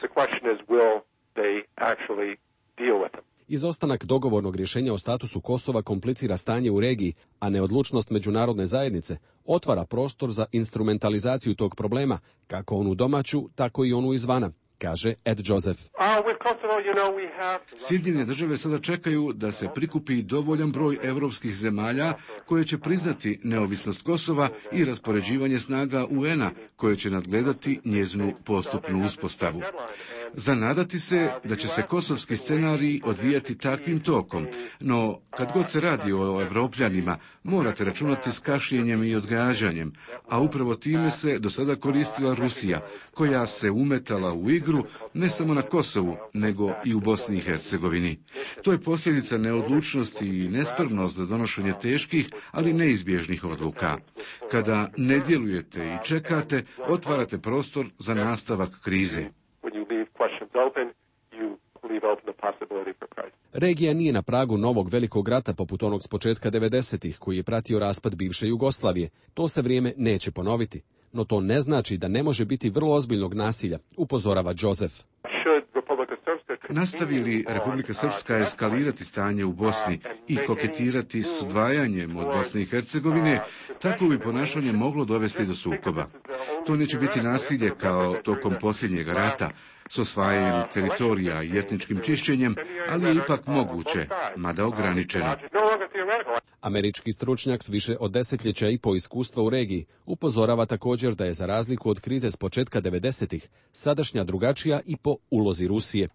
[SPEAKER 15] Izostanak dogovornog rješenja o statusu Kosova komplicira stanje u regiji, a neodlučnost međunarodne zajednice otvara prostor za instrumentalizaciju tog problema, kako onu domaću, tako i onu izvana, kaže Ed Joseph.
[SPEAKER 5] Sjedinjene države sada čekaju da se prikupi dovoljan broj europskih zemalja koje će priznati neovisnost Kosova i raspoređivanje snaga U N-a koje će nadgledati njezinu postupnu uspostavu. Zanadati se da će se kosovski scenarij odvijati takvim tokom, no kad god se radi o Evropljanima, morate računati s kašnjenjem i odgađanjem, a upravo time se do sada koristila Rusija, koja se umetala u igru ne samo na Kosovu, nego i u Bosni i Hercegovini. To je posljedica neodlučnosti i nespremnost za donošenje teških, ali neizbježnih odluka. Kada ne djelujete i čekate, otvarate prostor za nastavak krize.
[SPEAKER 15] Regija nije na pragu novog velikog rata poput onog s početka devedesetih koji je pratio raspad bivše Jugoslavije. To se vrijeme neće ponoviti, no to ne znači da ne može biti vrlo ozbiljnog nasilja, upozorava Joseph.
[SPEAKER 5] Nastavi li Republika Srpska eskalirati stanje u Bosni i koketirati s odvajanjem od Bosne i Hercegovine, tako bi ponašanje moglo dovesti do sukoba. To neće biti nasilje kao tokom posljednjeg rata, s osvajanjem teritorija i etničkim čišćenjem, ali je ipak moguće, mada ograničeno.
[SPEAKER 15] Američki stručnjak s više od desetljeća i po iskustva u regiji upozorava također da je za razliku od krize s početka devedesetih sadašnja drugačija i po ulozi Rusije.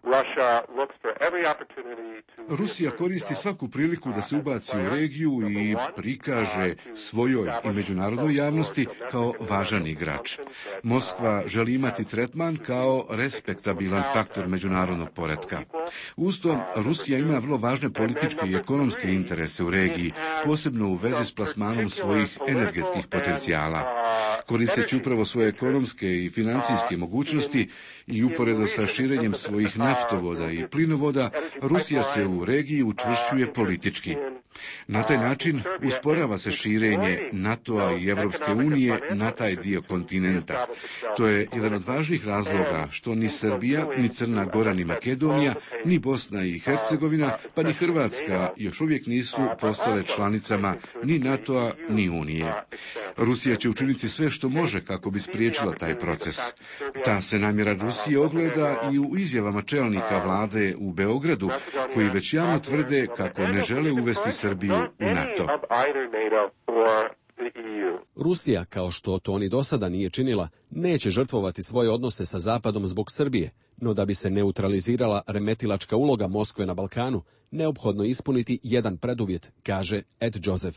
[SPEAKER 5] Rusija koristi svaku priliku da se ubaci u regiju i prikaže svojoj i međunarodnoj javnosti kao važan igrač. Moskva želi imati tretman kao respektabilan faktor međunarodnog poretka. Uz to, Rusija ima vrlo važne političke i ekonomske interese u regiji, posebno u vezi s plasmanom svojih energetskih potencijala. Koristeći upravo svoje ekonomske i financijske mogućnosti i uporedo sa širenjem svojih naftovoda i plinovoda, Rusija se u regiji učvršćuje politički. Na taj način usporava se širenje NATO-a i Evropske unije na taj dio kontinenta. To je jedan od važnih razloga što ni Srbija, ni Crna Gora, ni Makedonija, ni Bosna i Hercegovina, pa ni Hrvatska još uvijek nisu postale članicama ni NATO-a, ni Unije. Rusija će učiniti sve što može kako bi spriječila taj proces. Ta se namjera Rusije ogleda i u izjavama čelnika vlade u Beogradu, koji već javno tvrde kako ne žele uvesti Srbiju u NATO.
[SPEAKER 15] Rusija, kao što to ni do sada nije činila, neće žrtvovati svoje odnose sa Zapadom zbog Srbije, no da bi se neutralizirala remetilačka uloga Moskve na Balkanu, neophodno ispuniti jedan preduvjet, kaže Ed Joseph.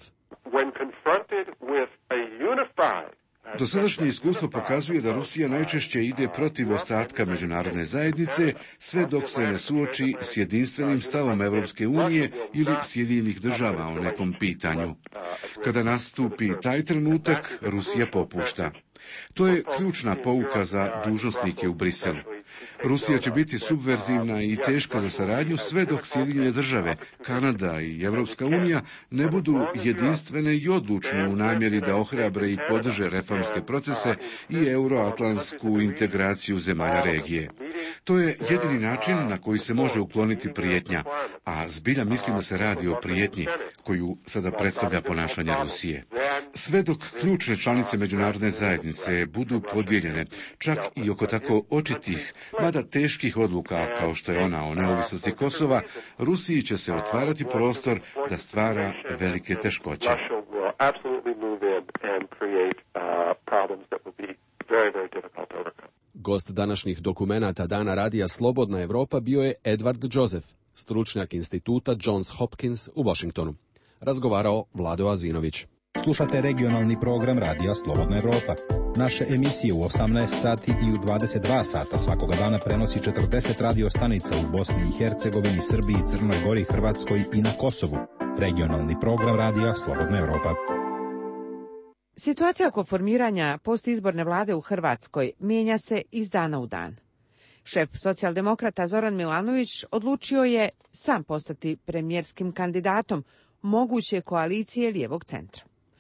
[SPEAKER 5] Dosadašnje iskustvo pokazuje da Rusija najčešće ide protiv ostatka međunarodne zajednice, sve dok se ne suoči s jedinstvenim stavom Evropske unije ili Sjedinjenih država o nekom pitanju. Kada nastupi taj trenutak, Rusija popušta. To je ključna pouka za dužnosnike u Briselu. Rusija će biti subverzivna i teška za saradnju sve dok Sjedinjene države, Kanada i Evropska unija ne budu jedinstvene i odlučne u namjeri da ohrabre i podrže reformske procese i euroatlantsku integraciju zemalja regije. To je jedini način na koji se može ukloniti prijetnja, a zbilja mislim da se radi o prijetnji koju sada predstavlja ponašanje Rusije. Sve dok ključne članice međunarodne zajednice budu podijeljene, čak i oko tako očitih, mada teških odluka kao što je ona o neovisnosti Kosova, Rusiji će se otvarati prostor da stvara velike teškoće.
[SPEAKER 15] Gost današnjih dokumenata Dana radija Slobodna Evropa bio je Edward Joseph, stručnjak instituta Johns Hopkins u Washingtonu. razgovarao Vlado Azinović.
[SPEAKER 2] Slušate regionalni program Radija Slobodna Evropa. Naše emisije u osamnaest sati i u dvadeset dva sata svakoga dana prenosi četrdeset radio stanica u Bosni i Hercegovini, Srbiji, Crnoj Gori, Hrvatskoj i na Kosovu. Regionalni program Radija Slobodna Evropa.
[SPEAKER 1] Situacija oko formiranja postizborne vlade u Hrvatskoj mijenja se iz dana u dan. Šef socijaldemokrata Zoran Milanović odlučio je sam postati premijerskim kandidatom moguće koalicije lijevog centra.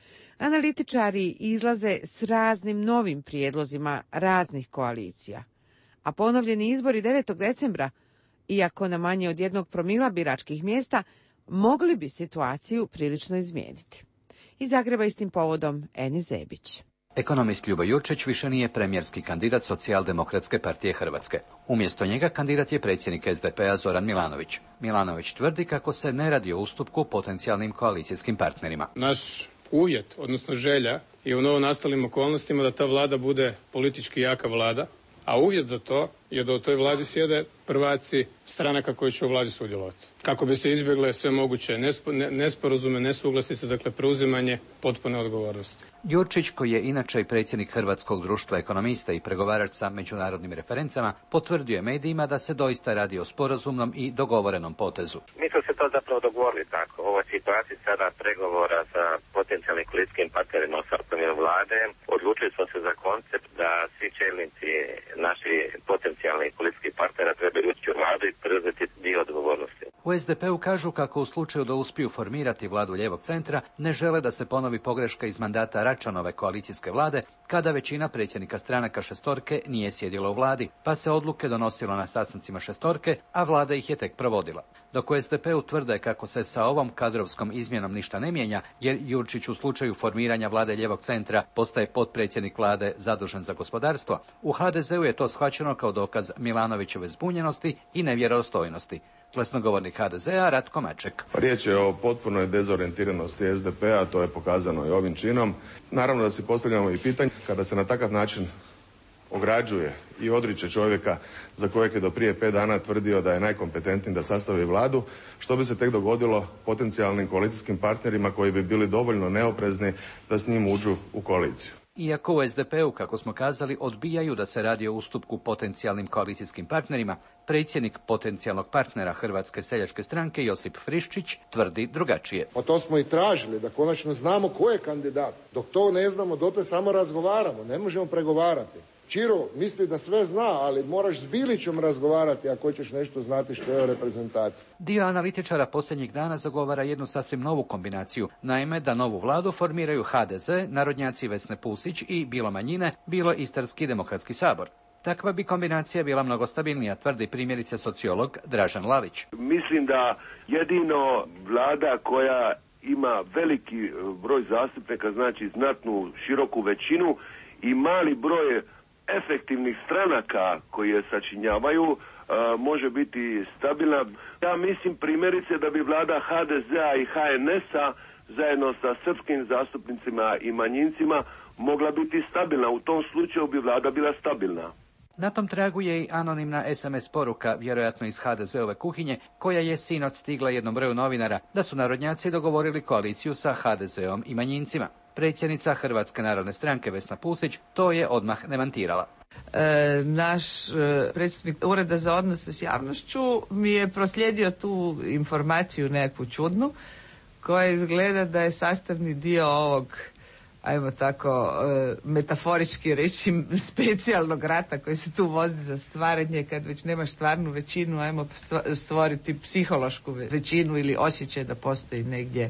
[SPEAKER 1] Analitičari izlaze s raznim novim prijedlozima raznih koalicija, a ponovljeni izbori devetog decembra, iako na manje od jednog promila biračkih mjesta, mogli bi situaciju prilično izmijeniti. Iz Zagreba istim povodom Eni Zebić.
[SPEAKER 8] Ekonomist Ljubo Jurčić više nije premijerski kandidat Socijaldemokratske partije Hrvatske. Umjesto njega kandidat je predsjednik es de pe a Zoran Milanović. Milanović tvrdi kako se ne radi o ustupku potencijalnim koalicijskim partnerima.
[SPEAKER 11] Naš uvjet, odnosno želja, je u novonastalim okolnostima da ta vlada bude politički jaka vlada, a uvjet za to je da u toj vladi sjede prvaci stranaka koji će u vladi sudjelovati. Kako bi se izbjegle sve moguće nespo, ne, nesporazume, nesuglasice, dakle preuzimanje potpune odgovornosti.
[SPEAKER 8] Jurčić, koji je inače i predsjednik Hrvatskog društva ekonomista i pregovarač sa međunarodnim referencama, potvrdio je medijima da se doista radi o sporazumnom i dogovorenom potezu.
[SPEAKER 12] Mi smo se to zapravo dogovorili tako. U ovoj situaciji sada pregovora sa potencijalnim koalicijskim partnerima o sastavljanju vlade, odlučili smo se za koncept da svi čelnici naši potencijalni koalicijski partnera trebaju ući u vladu i preuzeti dio odgovornosti.
[SPEAKER 8] U es de pe u kažu kako u slučaju da uspiju formirati vladu lijevog centra, ne žele da se ponovi pogreška iz mandata Račanove koalicijske vlade, kada većina predsjednika stranaka šestorke nije sjedila u vladi, pa se odluke donosilo na sastancima šestorke, a vlada ih je tek provodila. Dok u es de pe u tvrde kako se sa ovom kadrovskom izmjenom ništa ne mijenja, jer Jurčić u slučaju formiranja vlade lijevog centra postaje potpredsjednik vlade zadužen za gospodarstvo, u ha de zeu je to shvaćeno kao dokaz Milanovićeve zbunjenosti i nevjerodostojnosti. Glasnogovornik ha de zea Ratko Maček.
[SPEAKER 25] Riječ je o potpunoj dezorijentiranosti es de pe a, to je pokazano i ovim činom. Naravno da si postavljamo i pitanje, kada se na takav način ograđuje i odriče čovjeka za kojeg je do prije pet dana tvrdio da je najkompetentniji da sastavi vladu, što bi se tek dogodilo potencijalnim koalicijskim partnerima koji bi bili dovoljno neoprezni da s njim uđu u koaliciju.
[SPEAKER 8] Iako u es de pe u, kako smo kazali, odbijaju da se radi o ustupku potencijalnim koalicijskim partnerima, predsjednik potencijalnog partnera Hrvatske seljačke stranke Josip Friščić tvrdi drugačije.
[SPEAKER 26] Pa to smo i tražili, da konačno znamo ko je kandidat. Dok to ne znamo, dotle samo razgovaramo, ne možemo pregovarati. Čiro misli da sve zna, ali moraš s Bilićem razgovarati ako ćeš nešto znati što je o reprezentaciji.
[SPEAKER 8] Dio analitičara posljednjih dana zagovara jednu sasvim novu kombinaciju. Naime, da novu vladu formiraju ha de ze, narodnjaci Vesne Pusić i bilo manjine, bilo Istarski demokratski sabor. Takva bi kombinacija bila mnogo stabilnija, tvrdi primjerice sociolog Dražen Lalić.
[SPEAKER 27] Mislim da jedino vlada koja ima veliki broj zastupnika, znači znatnu široku većinu i mali broj efektivnih stranaka koje je sačinjavaju, a, može biti stabilna. Ja mislim primjerice da bi vlada ha de zea i ha en es-a zajedno sa srpskim zastupnicima i manjincima mogla biti stabilna. U tom slučaju bi vlada bila stabilna.
[SPEAKER 8] Na tom tragu je i anonimna es em es poruka, vjerojatno iz ha de zeove kuhinje, koja je sinoć stigla jednom broju novinara, da su narodnjaci dogovorili koaliciju sa ha de zeom i manjincima. Predsjednica Hrvatske narodne stranke Vesna Pusić to je odmah demantirala.
[SPEAKER 28] E, naš e, predsjednik Ureda za odnose s javnošću mi je proslijedio tu informaciju nekakvu čudnu, koja izgleda da je sastavni dio ovog, ajmo tako e, metaforički reći, specijalnog rata koji se tu vodi za stvaranje, kad već nemaš stvarnu većinu, ajmo stvoriti psihološku većinu ili osjećaj da postoji negdje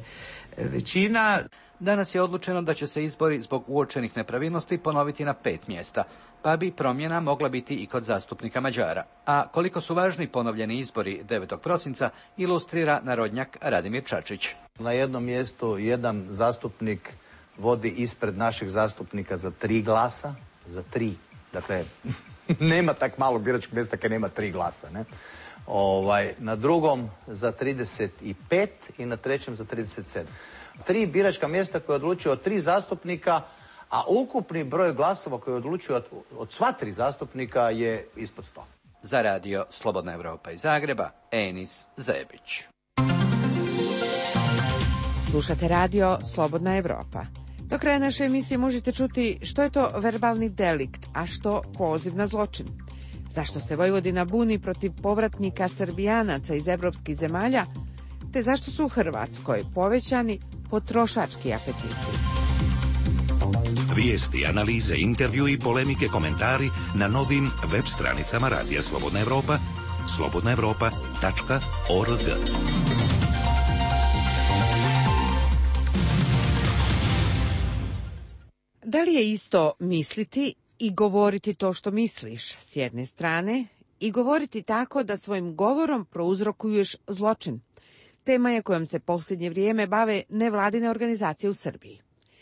[SPEAKER 28] većina.
[SPEAKER 8] Danas je odlučeno da će se izbori zbog uočenih nepravilnosti ponoviti na pet mjesta, pa bi promjena mogla biti i kod zastupnika Mađara. A koliko su važni ponovljeni izbori devetog prosinca ilustrira narodnjak Radimir Čačić.
[SPEAKER 29] Na jednom mjestu jedan zastupnik vodi ispred našeg zastupnika za tri glasa, za tri. Dakle, nema tak malo biračkog mjesta kad nema tri glasa, ne? Ovaj, na drugom za trideset pet i na trećem za trideset sedam. Tri biračka mjesta koje odlučuju od tri zastupnika, a ukupni broj glasova koji odlučuju od, od sva tri zastupnika je ispod sto.
[SPEAKER 8] Za radio Slobodna Evropa iz Zagreba, Enis Zebić.
[SPEAKER 1] Slušate radio Slobodna Evropa. Do kraja naše emisije možete čuti što je to verbalni delikt, a što poziv na zločin. Zašto se Vojvodina buni protiv povratnika Srbijanaca iz evropskih zemalja, te zašto su u Hrvatskoj povećani potrošački apetiti.
[SPEAKER 7] Vijesti, analize, intervju i polemike, komentari na novim web stranicama Radija Slobodna Evropa, slobodna evropa tačka org.
[SPEAKER 1] Da li je isto misliti i govoriti to što misliš s jedne strane i govoriti tako da svojim govorom prouzrokuješ zločin? Tema je kojom se posljednje vrijeme bave nevladine organizacije u Srbiji.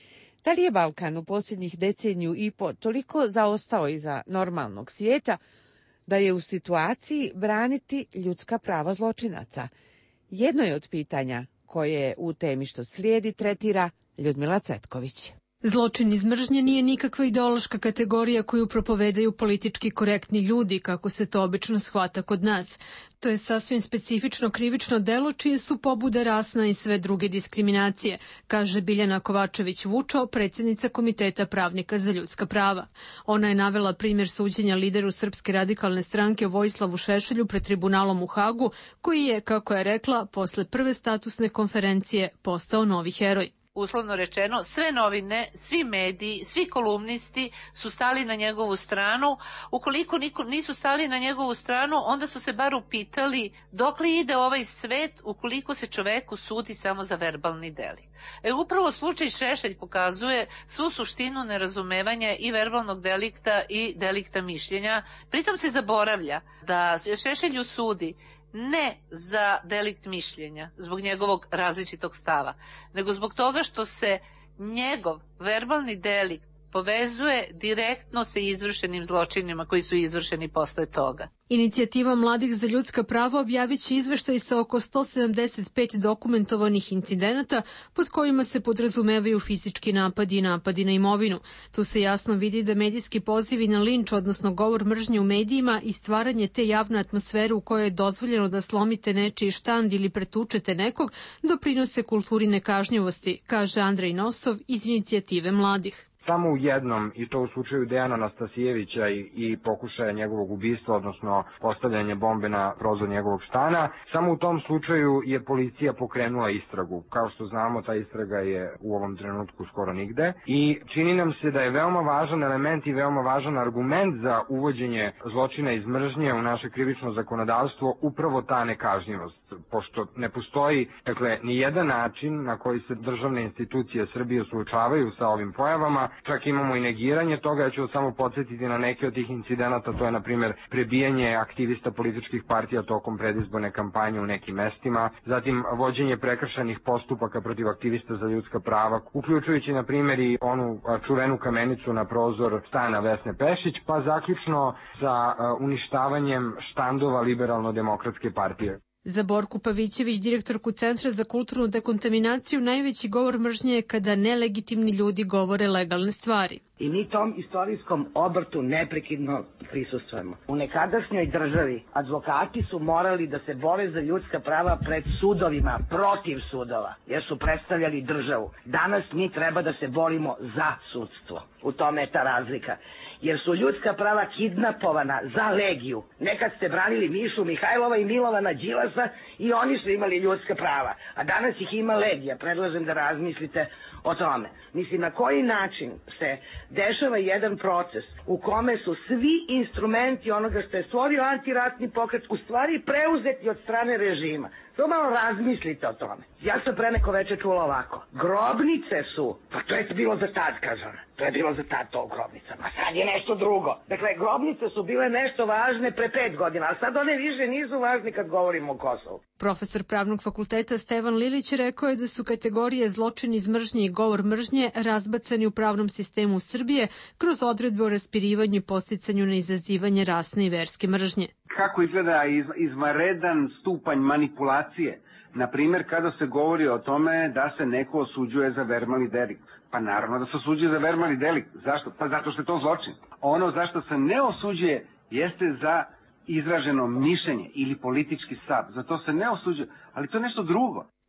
[SPEAKER 1] Da li je Balkan u posljednjih deceniju i po toliko zaostao iza normalnog svijeta da je u situaciji braniti ljudska prava zločinaca? Jedno je od pitanja koje u temi što slijedi tretira Ljudmila Cvetković.
[SPEAKER 3] Zločin iz mržnje nije nikakva ideološka kategorija koju propovedaju politički korektni ljudi, kako se to obično shvata kod nas. To je sasvim specifično krivično delo čije su pobuda rasna i sve druge diskriminacije, kaže Biljana Kovačević-Vučo, predsjednica Komiteta pravnika za ljudska prava. Ona je navela primjer suđenja lideru Srpske radikalne stranke Vojislavu Šešelju pred tribunalom u Hagu, koji je, kako je rekla, posle prve statusne konferencije postao novi heroj.
[SPEAKER 9] Uslovno rečeno, sve novine, svi mediji, svi kolumnisti su stali na njegovu stranu. Ukoliko nisu stali na njegovu stranu, onda su se bar upitali dokle ide ovaj svet ukoliko se čoveku sudi samo za verbalni delikt. E, upravo slučaj Šešelj pokazuje svu suštinu nerazumevanja i verbalnog delikta i delikta mišljenja. Pritom se zaboravlja da se Šešelju sudi ne za delikt mišljenja, zbog njegovog različitog stava, nego zbog toga što se njegov verbalni delikt povezuje direktno sa izvršenim zločinima koji su izvršeni posle toga.
[SPEAKER 3] Inicijativa Mladih za ljudska prava objavit će izveštaj sa oko sto sedamdeset pet dokumentovanih incidenata pod kojima se podrazumevaju fizički napadi i napadi na imovinu. Tu se jasno vidi da medijski pozivi na linč, odnosno govor mržnje u medijima i stvaranje te javne atmosfere u kojoj je dozvoljeno da slomite nečiji štand ili pretučete nekog, doprinose kulturi nekažnjivosti, kaže Andrej Nosov iz Inicijative Mladih.
[SPEAKER 4] Samo u jednom, i to u slučaju Dejana Anastasijevića i, i pokušaja njegovog ubistva, odnosno postavljanje bombe na prozor njegovog stana, samo u tom slučaju je policija pokrenula istragu. Kao što znamo, ta istraga je u ovom trenutku skoro nigde i čini nam se da je veoma važan element i veoma važan argument za uvođenje zločina iz mržnje u naše krivično zakonodavstvo upravo ta nekažnjivost, pošto ne postoji, dakle, ni jedan način na koji se državne institucije Srbije suočavaju sa ovim pojavama. Čak imamo i negiranje toga. Ja ću samo podsjetiti na neke od tih incidenata. To je, na primjer, prebijanje aktivista političkih partija tokom predizborne kampanje u nekim mestima, zatim vođenje prekršajnih postupaka protiv aktivista za ljudska prava, uključujući, na primjer, i onu čuvenu kamenicu na prozor stana Vesne Pešić, pa zaključno sa uništavanjem štandova Liberalno-demokratske partije.
[SPEAKER 3] Za Borku Pavićević, direktorku Centra za kulturnu dekontaminaciju, najveći govor mržnje je kada nelegitimni ljudi govore legalne stvari.
[SPEAKER 6] I mi tom istorijskom obrtu neprekidno prisustvujemo. U nekadašnjoj državi advokati su morali da se bore za ljudska prava pred sudovima, protiv sudova, jer su predstavljali državu. Danas mi treba da se borimo za sudstvo. U tome je ta razlika. Jer su ljudska prava kidnapovana za legiju. Nekad ste branili Mišu Mihajlova i Milovana Đilasa i oni su imali ljudska prava. A danas ih ima legija. Predlažem da razmislite o tome. Mislim, na koji način se dešava jedan proces u kome su svi instrumenti onoga što je stvorio antiratni pokret u stvari preuzeti od strane režima. To malo razmislite o tome. Ja sam pre neko veče čula ovako. Grobnice su, pa to je bilo za tad, kažem. To je bilo za tad to grobnica. A sad je nešto drugo. Dakle, grobnice su bile nešto važne pre pet godina, a sad one više nisu važne kad govorimo o Kosovu.
[SPEAKER 3] Profesor Pravnog fakulteta Stevan Lilić rekao je da su kategorije zločin iz mržnje i govor mržnje razbacani u pravnom sistemu Srbije kroz odredbe o raspirivanju i podsticanju na izazivanje rasne i verske mržnje.
[SPEAKER 13] Kako izgleda izvanredan stupanj manipulacije? Na primjer, kada se govori o tome da se neko osuđuje za verbalni delikt. Pa naravno da se osuđuje za verbalni delikt. Zašto? Pa zato što je to zločin. Ono zašto se ne osuđuje jeste za izraženo mišljenje ili politički stav. Zato se ne osuđuje, ali to je nešto drugo.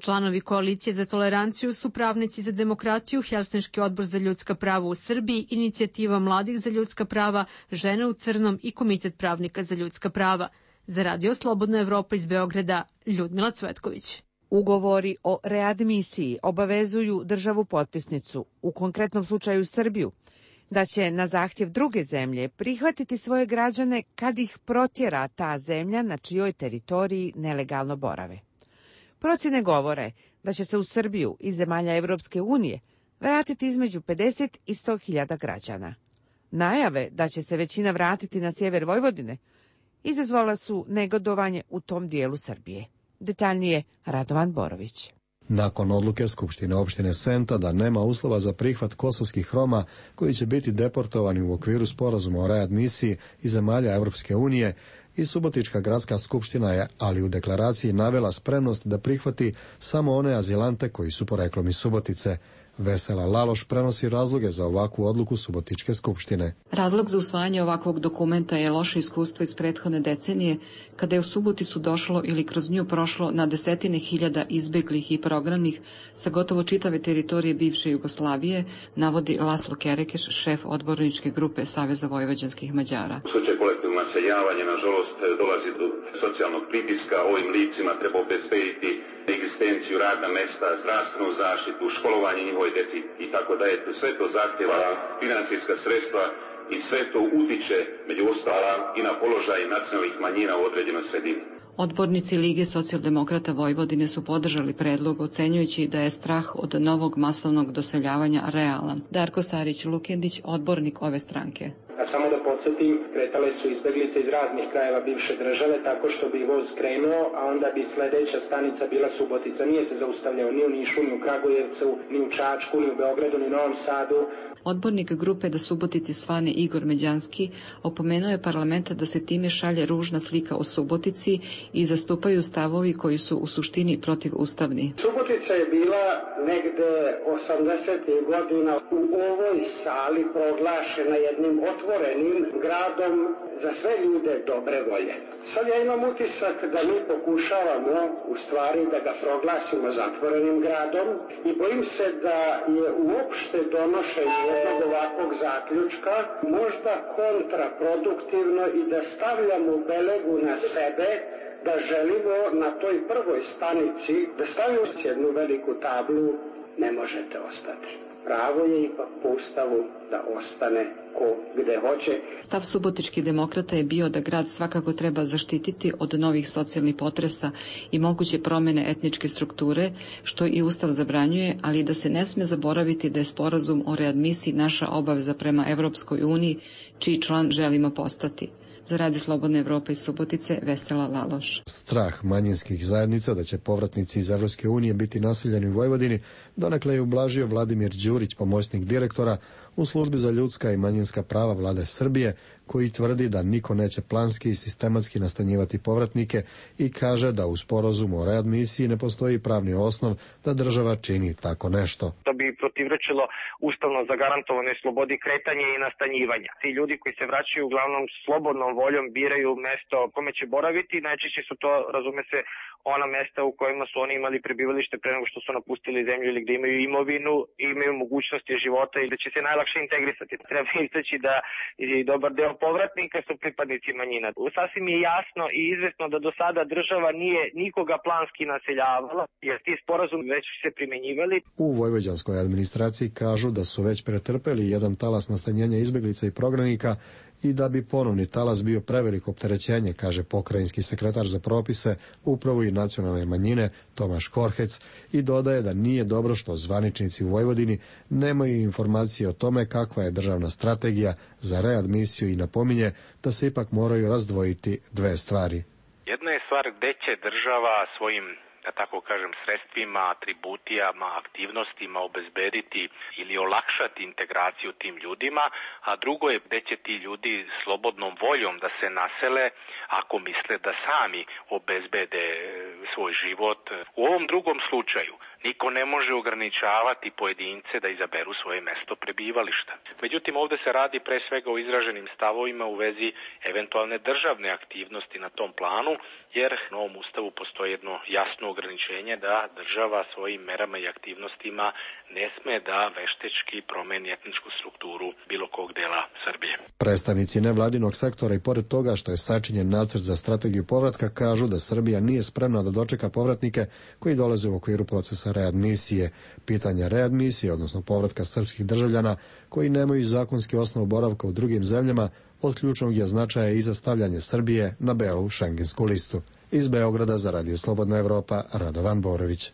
[SPEAKER 3] Članovi Koalicije za toleranciju su Pravnici za demokratiju, Helsinški odbor za ljudska prava u Srbiji, Inicijativa mladih za ljudska prava, Žene u crnom i Komitet pravnika za ljudska prava. Za Radio Slobodna Evropa iz Beograda, Ljudmila Cvetković.
[SPEAKER 1] Ugovori o readmisiji obavezuju državu potpisnicu, u konkretnom slučaju Srbiju, da će na zahtjev druge zemlje prihvatiti svoje građane kad ih protjera ta zemlja na čijoj teritoriji nelegalno borave. Procjene govore da će se u Srbiju iz zemalja Evropske unije vratiti između pedeset i sto hiljada građana. Najave da će se većina vratiti na sjever Vojvodine izazvala su negodovanje u tom dijelu Srbije. Detaljnije Radovan Borović.
[SPEAKER 10] Nakon odluke Skupštine opštine Senta da nema uslova za prihvat kosovskih Roma koji će biti deportovani u okviru sporazuma o readmisiji iz zemalja Evropske unije, i Subotička gradska skupština je, ali u deklaraciji, navela spremnost da prihvati samo one azilante koji su poreklom iz Subotice. Vesela Laloš prenosi razloge za ovakvu odluku Subotičke skupštine.
[SPEAKER 14] Razlog za usvajanje ovakvog dokumenta je loše iskustvo iz prethodne decenije, kada je u Suboticu došlo ili kroz nju prošlo na desetine hiljada izbeglih i prognanih sa gotovo čitave teritorije bivše Jugoslavije, navodi Laslo Kerekeš, šef odborničke grupe Saveza vojvođanskih Mađara.
[SPEAKER 16] U slučaju kolektivnog naseljavanja, nažalost, dolazi do socijalnog pritiska. Ovim licima treba obezbediti egzistenciju, radna mesta, zdravstvenu zaštitu, školovanje njihove deci i tako da je sve to zahtjeva financijska sredstva i sve to utiče među ostalim i na položaj nacionalnih manjina u određenoj sredini.
[SPEAKER 14] Odbornici Lige socijaldemokrata Vojvodine su podržali predlog, ocenjujući da je strah od novog masovnog doseljavanja realan. Darko Sarić-Lukendić, odbornik ove stranke.
[SPEAKER 17] A samo da podsjetim, kretale su izbeglice iz raznih krajeva bivše države tako što bi voz krenuo, a onda bi sledeća stanica bila Subotica. Nije se zaustavljao ni u Nišu, ni u Kragujevcu, ni u Čačku, ni u Beogradu, ni u Novom Sadu.
[SPEAKER 14] Odbornik grupe Da Subotici svane Igor Međanski opomenuo je parlamenta da se time šalje ružna slika o Subotici i zastupaju stavovi koji su u suštini protivustavni.
[SPEAKER 17] Subotica je bila negde osamdesetih godina u ovoj sali proglašena jednim otvorenim gradom za sve ljude dobre volje. Sad ja imam utisak da mi pokušavamo u stvari da ga proglasimo zatvorenim gradom i bojim se da je uopšte donošenje jednog ovakvog zaključka možda kontraproduktivno i da stavljamo belegu na sebe, da želimo na toj prvoj stanici da stavimo jednu veliku tablu: ne možete ostati. Pravo je ipak po Ustavu da ostane ko gde hoće.
[SPEAKER 14] Stav subotičkih demokrata je bio da grad svakako treba zaštititi od novih socijalnih potresa i moguće promene etničke strukture, što i Ustav zabranjuje, ali da se ne sme zaboraviti da je sporazum o readmisiji naša obaveza prema Evropskoj uniji, čiji član želimo postati. Za Radio Slobodne Evrope iz Subotice, Vesela Laloš.
[SPEAKER 10] Strah manjinskih zajednica da će povratnici iz Evropske unije biti naseljeni u Vojvodini donekle je ublažio Vladimir Đurić, pomoćnik direktora u službi za ljudska i manjinska prava vlade Srbije, koji tvrdi da niko neće planski i sistematski nastanjivati povratnike i kaže da u sporazumu o readmisiji ne postoji pravni osnov da država čini tako nešto.
[SPEAKER 18] To bi protivrečilo ustavno zagarantovanoj slobodi kretanja i nastanjivanja. Ti ljudi koji se vraćaju uglavnom slobodnom voljom biraju mesto kome će boraviti, najčešće su to, razume se, ona mesta u kojima su oni imali prebivalište pre nego što su napustili zemlju ili gde imaju imovinu i imaju mogućnosti života i da će se najlakše integrisati. Treba istaći da i dobar deo povratnika su pripadnici manjina. Sasvim je jasno i izvesno da do sada država nije nikoga planski naseljavala, jer ti sporazumi već se primenjivali.
[SPEAKER 10] U vojvođanskoj administraciji kažu da su već pretrpeli jedan talas nastanjenja izbeglica i prognanika i da bi ponovni talas bio preveliko opterećenje, kaže pokrajinski sekretar za propise, upravu i nacionalne manjine Tomaš Korhec, i dodaje da nije dobro što zvaničnici u Vojvodini nemaju informacije o tome kakva je državna strategija za readmisiju i napominje da se ipak moraju razdvojiti dve stvari.
[SPEAKER 19] Jedna je stvar gde će država svojim, da tako kažem, sredstvima, atributijama, aktivnostima obezbediti ili olakšati integraciju tim ljudima, a drugo je gde će ti ljudi slobodnom voljom da se nasele ako misle da sami obezbede svoj život. U ovom drugom slučaju niko ne može ograničavati pojedince da izaberu svoje mesto prebivališta. Međutim, ovde se radi pre svega o izraženim stavovima u vezi eventualne državne aktivnosti na tom planu, jer u novom ustavu postoji jedno jasno ograničenje da država svojim merama i aktivnostima ne sme da veštečki promeni etničku strukturu bilo kog dela Srbije.
[SPEAKER 10] Predstavnici nevladinog sektora i pored toga što je sačinjen nacrt za strategiju povratka kažu da Srbija nije spremna da dočeka povratnike koji dolaze u okviru procesa readmisije. Pitanja readmisije, odnosno povratka srpskih državljana koji nemaju zakonski osnov boravka u drugim zemljama, od ključnog je značaja i za stavljanje Srbije na belu šengensku listu. Iz Beograda za Radio Slobodna Evropa, Radovan Borović.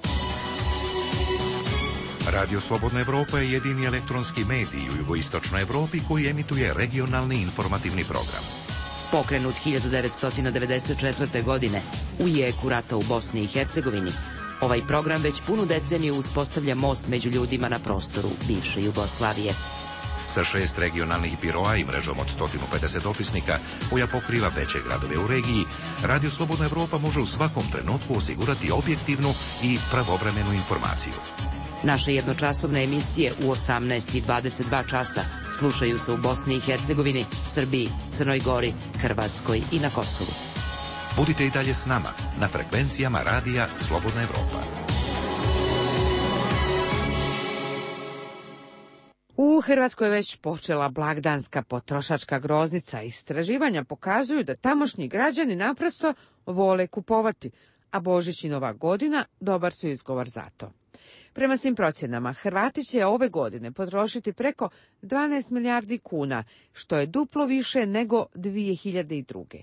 [SPEAKER 7] Radio Slobodna Evropa je jedini elektronski medij u jugoistočnoj Evropi koji emituje regionalni informativni program.
[SPEAKER 2] Pokrenut hiljadu devetsto devedeset četvrte. godine u jeku rata u Bosni i Hercegovini, ovaj program već punu deceniju uspostavlja most među ljudima na prostoru bivše Jugoslavije.
[SPEAKER 7] Sa šest regionalnih biroa i mrežom od sto pedeset dopisnika koja pokriva veće gradove u regiji, Radio Slobodna Evropa može u svakom trenutku osigurati objektivnu i pravovremenu informaciju.
[SPEAKER 2] Naše jednočasovne emisije u osamnaest i dvadeset dva časa slušaju se u Bosni i Hercegovini, Srbiji, Crnoj Gori, Hrvatskoj i na Kosovu.
[SPEAKER 7] Budite i dalje s nama na frekvencijama Radija Slobodna Evropa.
[SPEAKER 1] U Hrvatskoj je već počela blagdanska potrošačka groznica. Istraživanja pokazuju da tamošnji građani naprosto vole kupovati, a Božić i Nova godina dobar su izgovor za to. Prema svim procjenama, Hrvati će ove godine potrošiti preko dvanaest milijardi kuna, što je duplo više nego dvije hiljade druge.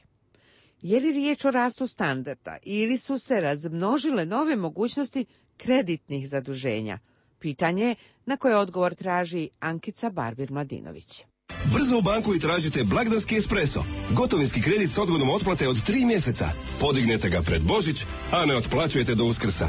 [SPEAKER 1] Je li riječ o rastu standarda ili su se razmnožile nove mogućnosti kreditnih zaduženja? Pitanje je na koje odgovor traži Ankica Barbir-Mladinović.
[SPEAKER 5] Brzo u banku i tražite blagdanski espresso. Gotovinski kredit s odgodom otplate od tri mjeseca. Podignete ga pred Božić, a ne otplaćujete do Uskrsa.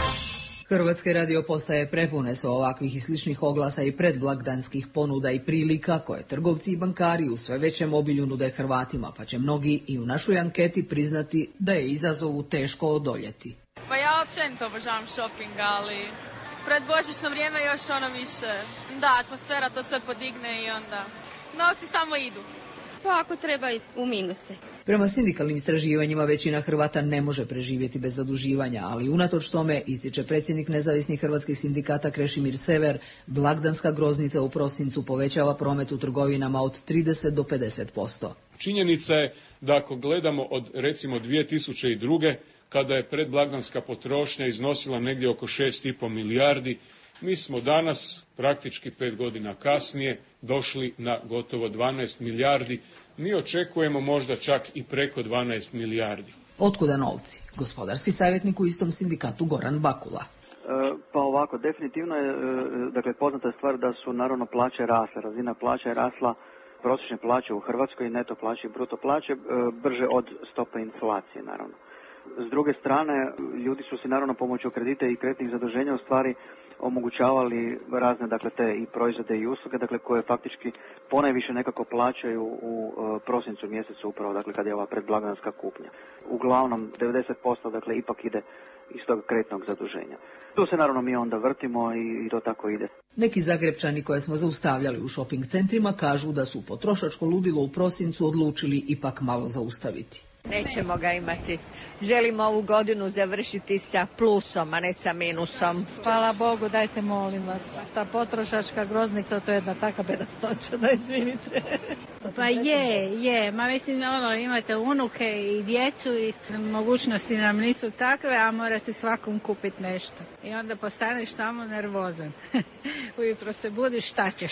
[SPEAKER 11] Hrvatske radio postaje prepune su ovakvih i sličnih oglasa i predblagdanskih ponuda i prilika koje trgovci i bankari u sve većem obilju nude Hrvatima, pa će mnogi i u našoj anketi priznati da je izazovu teško odoljeti.
[SPEAKER 15] Pa ja općenito obožavam shopping, ali pred božićno vrijeme još ono više. Da, atmosfera to sve podigne i onda novci samo idu.
[SPEAKER 20] Pa ako treba i u minuse.
[SPEAKER 11] Prema sindikalnim istraživanjima većina Hrvata ne može preživjeti bez zaduživanja, ali unatoč tome, ističe predsjednik nezavisnih hrvatskih sindikata Krešimir Sever, blagdanska groznica u prosincu povećava promet u trgovinama od trideset do pedeset posto.
[SPEAKER 21] Činjenica je da ako gledamo od recimo dvije tisuće druge. kada je predblagdanska potrošnja iznosila negdje oko šest i pol milijardi, mi smo danas, praktički pet godina kasnije, došli na gotovo dvanaest milijardi. Mi očekujemo možda čak i preko dvanaest milijardi.
[SPEAKER 11] Otkuda novci? Gospodarski savjetnik u istom sindikatu Goran Bakula.
[SPEAKER 22] Pa ovako, definitivno je, dakle, poznata stvar da su naravno plaće rasle. Razina plaća je rasla, prosječne plaće u Hrvatskoj, neto plaće i bruto plaće, brže od stope inflacije, naravno. S druge strane, ljudi su si naravno pomoću kredita i kreditnih zaduženja u stvari omogućavali razne, dakle, te i proizvode i usluge, dakle, koje faktički ponajviše nekako plaćaju u uh, prosincu mjesecu upravo, dakle, kad je ova predblagdanska kupnja. Uglavnom, devedeset posto, dakle, ipak ide iz tog kreditnog zaduženja. Tu se naravno mi onda vrtimo i, i to tako ide.
[SPEAKER 11] Neki Zagrebčani koje smo zaustavljali u shopping centrima kažu da su potrošačko ludilo u prosincu odlučili ipak malo zaustaviti.
[SPEAKER 23] Nećemo ga imati. Želimo ovu godinu završiti sa plusom, a ne sa minusom.
[SPEAKER 24] Hvala Bogu, dajte molim vas. Ta potrošačka groznica, to je jedna taka bedastoća, da izvinite.
[SPEAKER 30] Pa je, je. Ma mislim, ono, imate unuke i djecu i mogućnosti nam nisu takve, a morate svakom kupiti nešto. I onda postaneš samo nervozan. Ujutro se budiš, šta ćeš?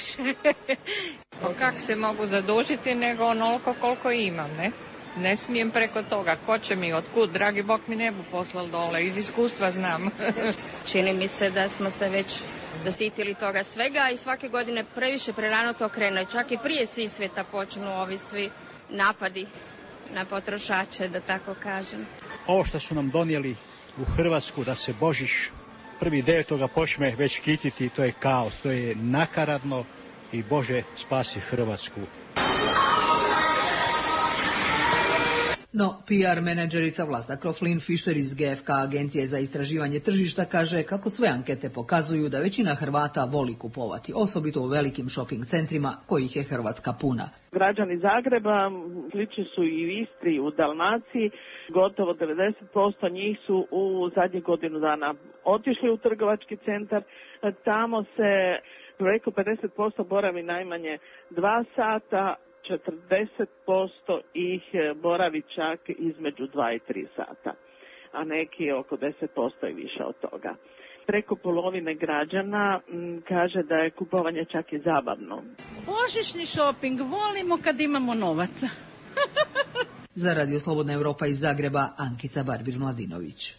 [SPEAKER 31] Pa kako se mogu zadužiti, nego onoliko koliko imam, ne? Ne smijem preko toga. Ko će mi, otkud? Dragi Bog mi ne bu poslal dole. Iz iskustva znam.
[SPEAKER 30] Čini mi se da smo se već zasitili toga svega i svake godine previše prerano to krene. Čak i prije Sisveta počnu ovi svi napadi na potrošače, da tako kažem.
[SPEAKER 32] Ovo što su nam donijeli u Hrvatsku da se Božić prvi devetoga počne već kititi, to je kaos. To je nakaradno i Bože spasi Hrvatsku.
[SPEAKER 11] No, P R menadžerica Vlasta Croflin Fisher iz G F K Agencije za istraživanje tržišta kaže kako sve ankete pokazuju da većina Hrvata voli kupovati, osobito u velikim shopping centrima kojih je Hrvatska puna.
[SPEAKER 3] Građani Zagreba, slični su i u Istri i u Dalmaciji, gotovo devedeset posto njih su u zadnjih godinu dana otišli u trgovački centar, tamo se preko pedeset posto boravi najmanje dva sata, četrdeset posto ih boravi čak između dva i tri sata, a neki oko deset posto i više od toga. Preko polovine građana m, kaže da je kupovanje čak i zabavno.
[SPEAKER 24] Božićni šoping volimo kad imamo novaca.
[SPEAKER 11] Za Radio Slobodna Europa iz Zagreba, Ankica Barbir-Mladinović.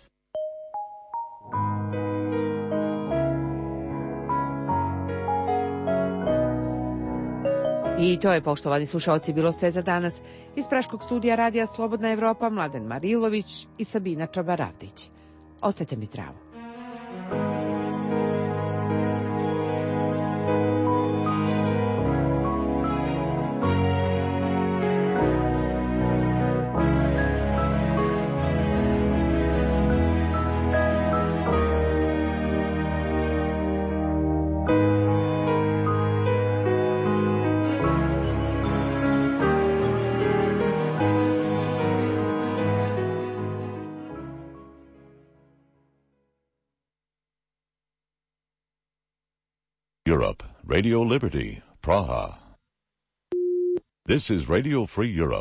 [SPEAKER 1] I to je, poštovani slušalci, bilo sve za danas. Iz Praškog studija Radija Slobodna Evropa, Mladen Marilović i Sabina Čabaravdić. Ostajte mi zdravo.
[SPEAKER 4] Europe, Radio Liberty, Praha. This is Radio Free Europe.